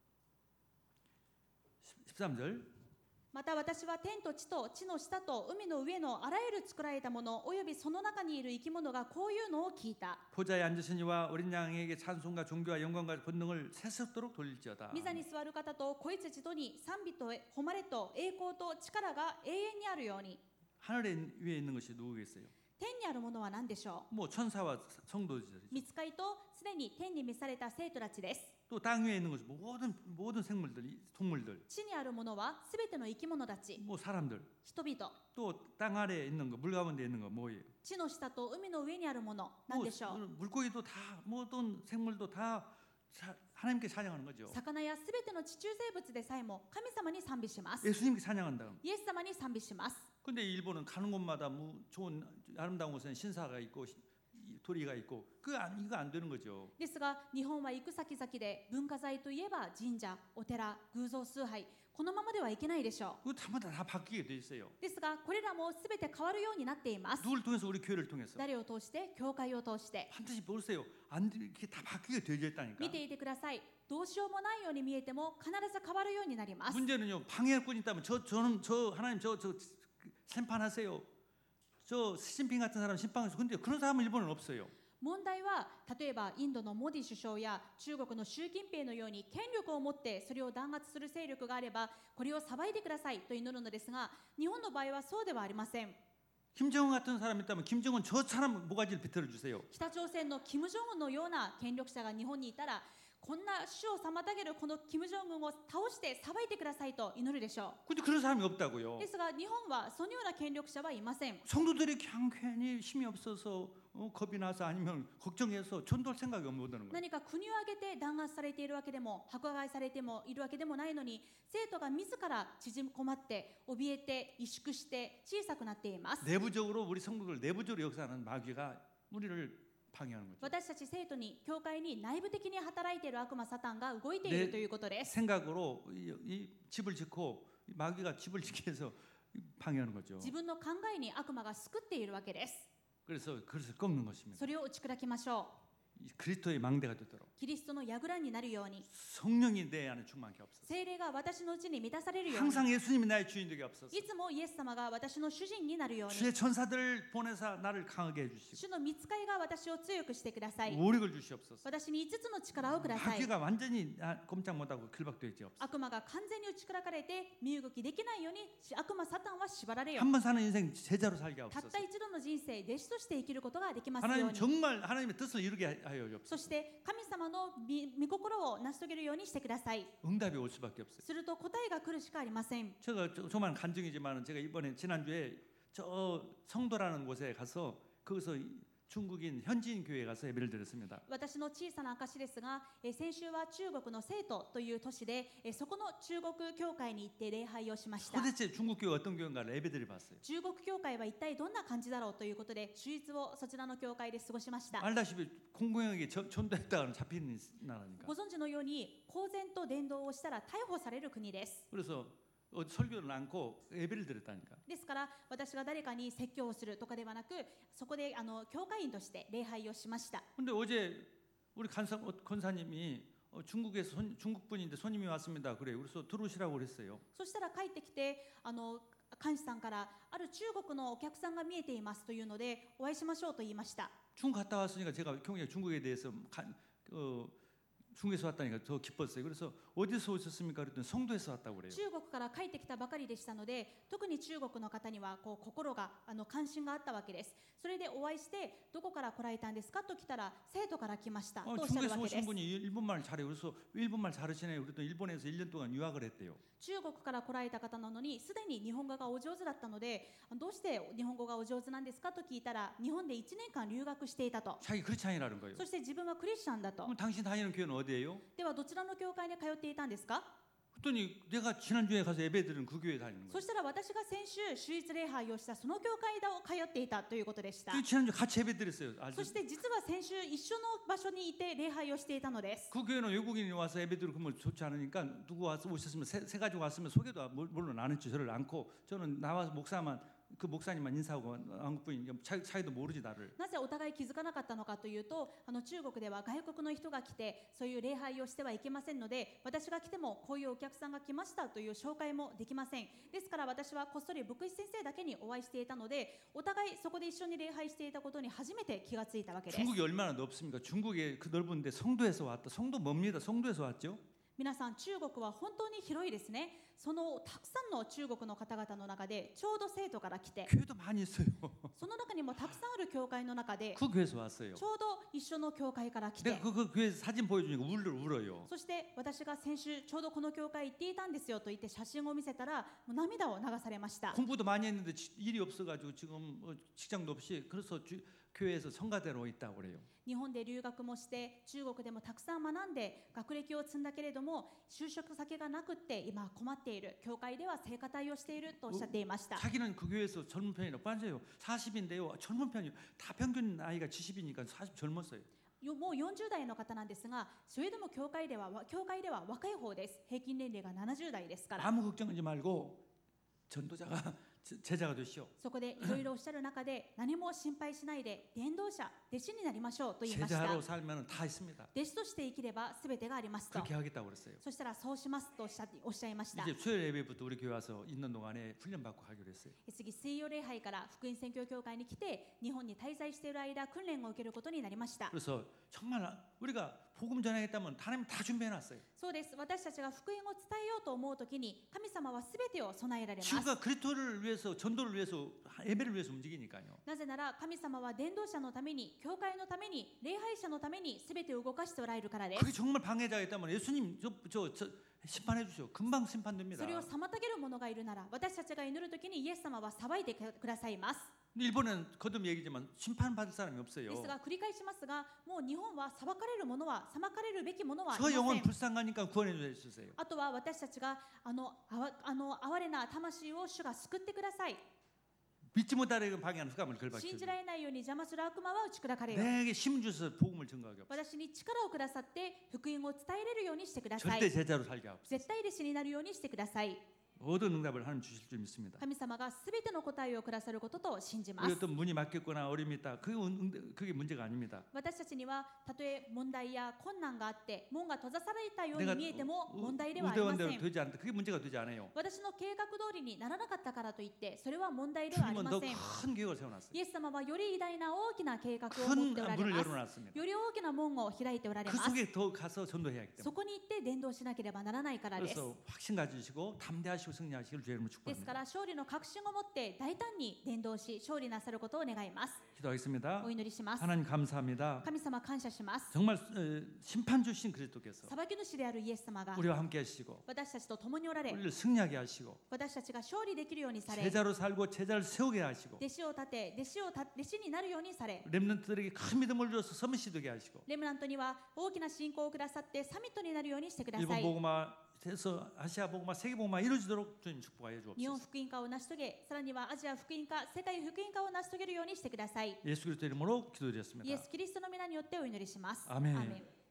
십삼 절 また私は天と地と地の下と海の上のあらゆる作られたものおよびその中にいる生き物がこういうのを聞いた。 보좌에 앉으신 이와 어린 양에게 찬송과 존귀와 영광과 권능을 세습도록 돌릴지어다. 御座に座る方と子羊とに賛美と誉れと栄光と力が永遠にあるように。 하늘에 위에 있는 것이 누구겠어요? 天にあるものは何でしょ 뭐 천사와 성도들이죠. う。御使いとすでに天に召された生徒たちです。 또 땅 위에 있는 것이 모든 모든 생물들, 이 동물들, 地にあるものはすべての生き物たち、 뭐 사람들, 人々。 또 땅 아래에 있는 거, 물 가운데 있는 거 뭐예요? 地の下と海の上にあるもの何 뭐 でしょう。 물고기도 다 모든 생물도 다 사- 하나님께 찬양하는 거죠. 魚やすべての地中生物でさえも神様に賛美します。 예수님께 찬양한다. イエス様に賛美します。 근데 일본은 가는 곳마다 뭐 좋은 아름다운 곳에는 신사가 있고 시- 도리가 있고 그 안, 이거 안 되는 거죠. ですが日本は行く先々で文化財といえば神社、お寺、偶像崇拝、このままではいけないでしょ 그거 다, 다 바뀌게 돼 있어요. う。ですがこれらもすべて変わるようになっています。 누구를 통해서 우리 교회를 통해서 誰を通して、教会を通して。 반드시 보세요. 안 돼, 이렇게 다 바뀌게 되어 있다니까. 見ていてください。どうしようもないように見えても必ず変わるようになります。 문제는요. 방해꾼이 있다면 저 저는 저 하나님 저 저 심판하세요. 저 시진핑 같은 사람 심판하세요. 근데 그런 사람은 일본은 없어요. 問題は例えばインドのモディ首相や中国の習近平のように権力を持ってそれを弾圧する勢力があればこれを裁いてくださいと祈るのですが日本の場合はそうではありません。 김정은 같은 사람이 있다면 김정은 저 사람 모가지를 비틀어 주세요. 北朝鮮のキム・ジョンウンのような権力者が日本にいたらこんな主を妨げるこのキム・ジョンウンを倒して裁いてくださいと祈るでしょ 근데 그런 사람이 う。 없다고요. ですが日本はそのような権力者はいません。 성도들이 그냥 괜히 힘이 없어서 어, 겁이 나서 아니면 걱정해서 전도할 생각이 없는 거예요. 何か国を挙げて弾圧されているわけでも迫害されてもいるわけでもないのに生徒が自ら縮こまって怯えて萎縮して小さくなっています。 내부적으로 우리 성도들 내부적으로 역사하는 마귀가 우리를 방해하는 거죠. 私たち生徒に教会に内部的に働いている悪魔サタンが動いているということです。 생각으로 이, 이 집을 짓고 마귀가 집을 짓기 위해서 방해하는 거죠. 自分の考えに悪魔が救っているわけです。 그래서 그것을 꺾는 것입니다. それを打ち砕きましょ 그리스도의 망대가 되도록 う。キリストの櫓になるように、 성령이 내 안에 충만케 없어서 聖霊が私のうちに満たされるように、 항상 예수님이 나의 주인 되게 없어서 いつもイエス様が私の主人になるように、 주의 천사들을 보내사 나를 강하게 해주시고 主の御使いが私を強くしてください。 오력을 주시옵소서. 私に五つの力をください。 마귀가 완전히 아, 꼼짝 못하고 길박되지 없어. 悪魔が完全に打ち砕かれて身動きできないように悪魔サタンは縛られよ。 한 번 사는 인생 제자로 살게 たっ 없어서. た一度の人生弟子として生きることができますよう 하나님 に。 정말 하나님의 뜻을 이루게 하여 そ 주옵소서. して神様の御心を成し遂げるようにしてください。 응답이 올 수밖에 없어요. すると答えが来るしかありません。 제가 조- 조만 간증이지만 제가 이번에 지난주에 저 성도라는 곳에 가서 거기서 중국인 현지인 교회에 가서 예배를 드렸습니다. 私の小さな証ですが、えー先週は中国の成都という都市で、えーそこの中国教会に行って礼拝をしました。 도대체 중국 교회 어떤 교회인가를 예배드려 봤어요. 中国教会は一体どんな感じだろうということで、手術をそちらの教会で過ごしました。 알다시피 공공연하게 전- 전도했다가는 잡히는 나라니까. ご存知のように公然と伝道をしたら逮捕される国です。 그래서 어, 설교를 않고 예배를 드렸다니까. ですから私が誰かに説教をするとかではなく、そこであの教会員として礼拝をしました。 근데 어제 우리 간사, 어, 권사님이 어, 중국에서 손, 중국 분인데 손님이 왔습니다. 그래요. 그래서 들어오시라고 그랬어요. そしたら帰ってきて、あの監視さんからある中国のお客さんが見えていますというのでお会いしましょうと言いました。 중국 갔다 왔으니까 제가 굉장히 중국에 대해서 간, 어, 중국에서 왔다니까 더 기뻤어요. 그래서 어디서 오셨습니까? 그랬더니 성도에서 왔다고 그래요. 中国から帰ってきたばかりでしたので、特に中国の方にはこう心があの関心があったわけです。それでお会いして、どこから来られたんですかと来たら、生徒から来ましたと 어, おっしゃる 중국에서 わけで 오신 す。 분이 일본말 잘해요. 그래서 일본말 잘하시네요. 그랬더니 일본에서 일 년 동안 유학을 했대요. 中国から来られた方なのに、すでに日本語がお上手だったので、どうして日本語がお上手なんですかと聞いたら、日本でいちねんかん留学していたと。 자기 크리스찬이라는 거예요. そして自分はクリスチャンだと。 그럼 당신 다니는 교회는 어디예요? ではどちらの教会に通っていたんですか？ 그랬더니 내가 지난주에 가서 예배드린 그 교회에 다니는 そ 거예요. したら私が先週手術礼拝をしたその教会を通っていたということでした。 그 지난주 같이 예배드렸어요. 알죠? そして実は先週一緒の場所にいて礼拝をしていたのです。 그 교회는 외국인이 와서 예배드리고 그러면 좋지 않으니까 누구 와서 오셨으면 세, 세 가지고 왔으면 소개도 물론 안 했죠. 저를 않고 저는 나와서 목사만 그 목사님만 인사하고 한국분이 차이, 차이도 모르지 나를. なぜお互い気づかなかったのかというと、あの中国では外国の人が来てそういう礼拝をしてはいけませんので、私が来てもこういうお客さんが来ましたという紹介もできません。ですから私はこっそり牧師先生だけにお会いしていたので、お互いそこで一緒に礼拝していたことに初めて気がついたわけです。 중국이 얼마나 넓습니까? 중국에 그 넓은데 성도에서 왔다. 성도 뭡니다. 성도에서 왔죠. 皆さん、中国は本当に広いですね。そのたくさんの中国の方々の中でちょうど生徒から来て、 교회도 많이 있어요. その中にもたくさんある教会の中で 그 교회에서 왔어요. ちょうど一緒の教会から来て、 내가 그, 그 교회 사진 보여주니까 울을 울어요. そして私が先週ちょうどこの教会行っていたんですよと言って写真を見せたら、もう涙を流されました。 공부도 많이 했는데 지- 일이 없어가지고 지금 어, 직장도 없이 그래서 주, 교회에서 성가대로 있다고 그래요. 日本で留学もして中国でもたくさん学んで学歴を積んだけれども就職先がなくって今困っている、教会では聖歌隊をしているとおっしゃっていました。 자기는 그 교회에서 젊은 편이라고 빠져요. 사십인데요. 젊은 편이요. 다 평균 나이가 칠십이니까 사십 젊었어요. よもうよんじゅう代の方なんですが、それでも教会では教会では若い方です。平均年齢がななじゅう代ですから。 아무 걱정하지 말고 전도자가 제- 제자가 되시오. そこでいろいろおっしゃる中で何も心配しないで伝道者、弟子になりましょうと言いました。 제자로 살면 다 있습니다. 弟子として生きれば全てがありますと。 그렇게 하겠다고 그랬어요. そしたらそうしますとおっしゃっておっしゃいました。 이제 수요일 예배부터 우리 교회 와서 있는 동안에 훈련 받고 가기로 했어요. 次、水曜礼拝から福音宣教協会に来て日本に滞在している間訓練を受けることになりました。 그래서 정말 우리가 복음 전하겠다면 하나님 다 준비해 놨어요. そうです。私たちが福音を伝えようと思うときに神様は全てを備えられます。 지구가 그리스도를 위해서 전도를 위해서 예배를 위해서 움직이니까요. なぜなら神様は伝道者のために、教会のために、礼拝者のために全てを動かしておられるからです。 그게 정말 방해자가 있다면 예수님 저, 저, 저 심판해 주시오. 금방 심판됩니다. それを妨げる者がいるなら、私たちが祈るときにイエス様は裁いてくださいます。 근데 일본은 거듭 얘기지만 심판받을 사람이 で 없어요. すが繰り返しますが、もう日本は裁かれる者は裁かれるべき者はい 저 ませ 영혼 ん。 불쌍하니까 구원해 주세요. あとは私たちがあのあわあの哀れな魂を主が救ってください。 믿지 못하는 방해하는 흑암을 信 걸박혀 じられないように邪魔する悪魔は打ち砕かれよ。 내게 힘 주셔서 복음을 증거하게 하옵소서. 私に力をくださって福音を伝えれるようにしてください。 절대 제자로 살게 하옵소서. 絶対弟子になるようにしてください。 모든 응답을 하나님 주실 줄 믿습니다. 神様がすべての答えをくださることと信じま 우리 す。 어떤 문이 막혔거나 어려움이 있다. 그게, 응- 그게 문제가 아닙니다. 私たちにはたとえ問題や困難があって門が閉ざされたよう 내가 に見えても 우- 問題ではありませ 의도원대로 ん。 되지 않다. 그게 문제가 되지 않아요. 私の計画通りにならなかったからといってそれは問題ではあり 주님은 ま 더 せん。 큰 계획을 세워놨어요. イエス様はより偉大な大きな計画を持 큰 っておられ 문을 ます。 열어놨습니다. より大きな門を開いておられ 그 ます。 속에 더 가서 전도해야 하기 そ 때문에. こに行って伝道しなければならないからです。 그래서 확신 가지시고 담대하시고 승리하시길 주의 이름으로 ですか 축복합니다. ら勝利の確信を持って大胆に伝道し勝利なさることを願います。 기도하겠습니다. お祈りします。 하나님 감사합니다. 神様感謝します。 정말 어, 심판 주신 그리스도께서 裁き主であるイエス様が 우리와 함께 하시고 私たちと共におられ 우리를 승리하게 하시고 私たちが勝利できるようにされ 제자로 살고 제자를 세우게 하시고 弟子を立て弟子をた弟子になるようにされ 렘넌트들에게 큰 믿음을 주어서 서밋이 되게 하시고 レムナントには大きな信仰をくださってサミットになるようにしてくださ 일본 い。 복음화에서 아시아 복음화 세계 복음화 이루어지도록 주님 축복하여 日本 주옵소서. 福音化を成し遂げさらにはアジア福音化世界福音化を成し遂げるようにしてください。 예수 그리스도 이름으로 기도드렸습니다. イエス・キリストの皆によってお祈りします。 アーメンアーメン。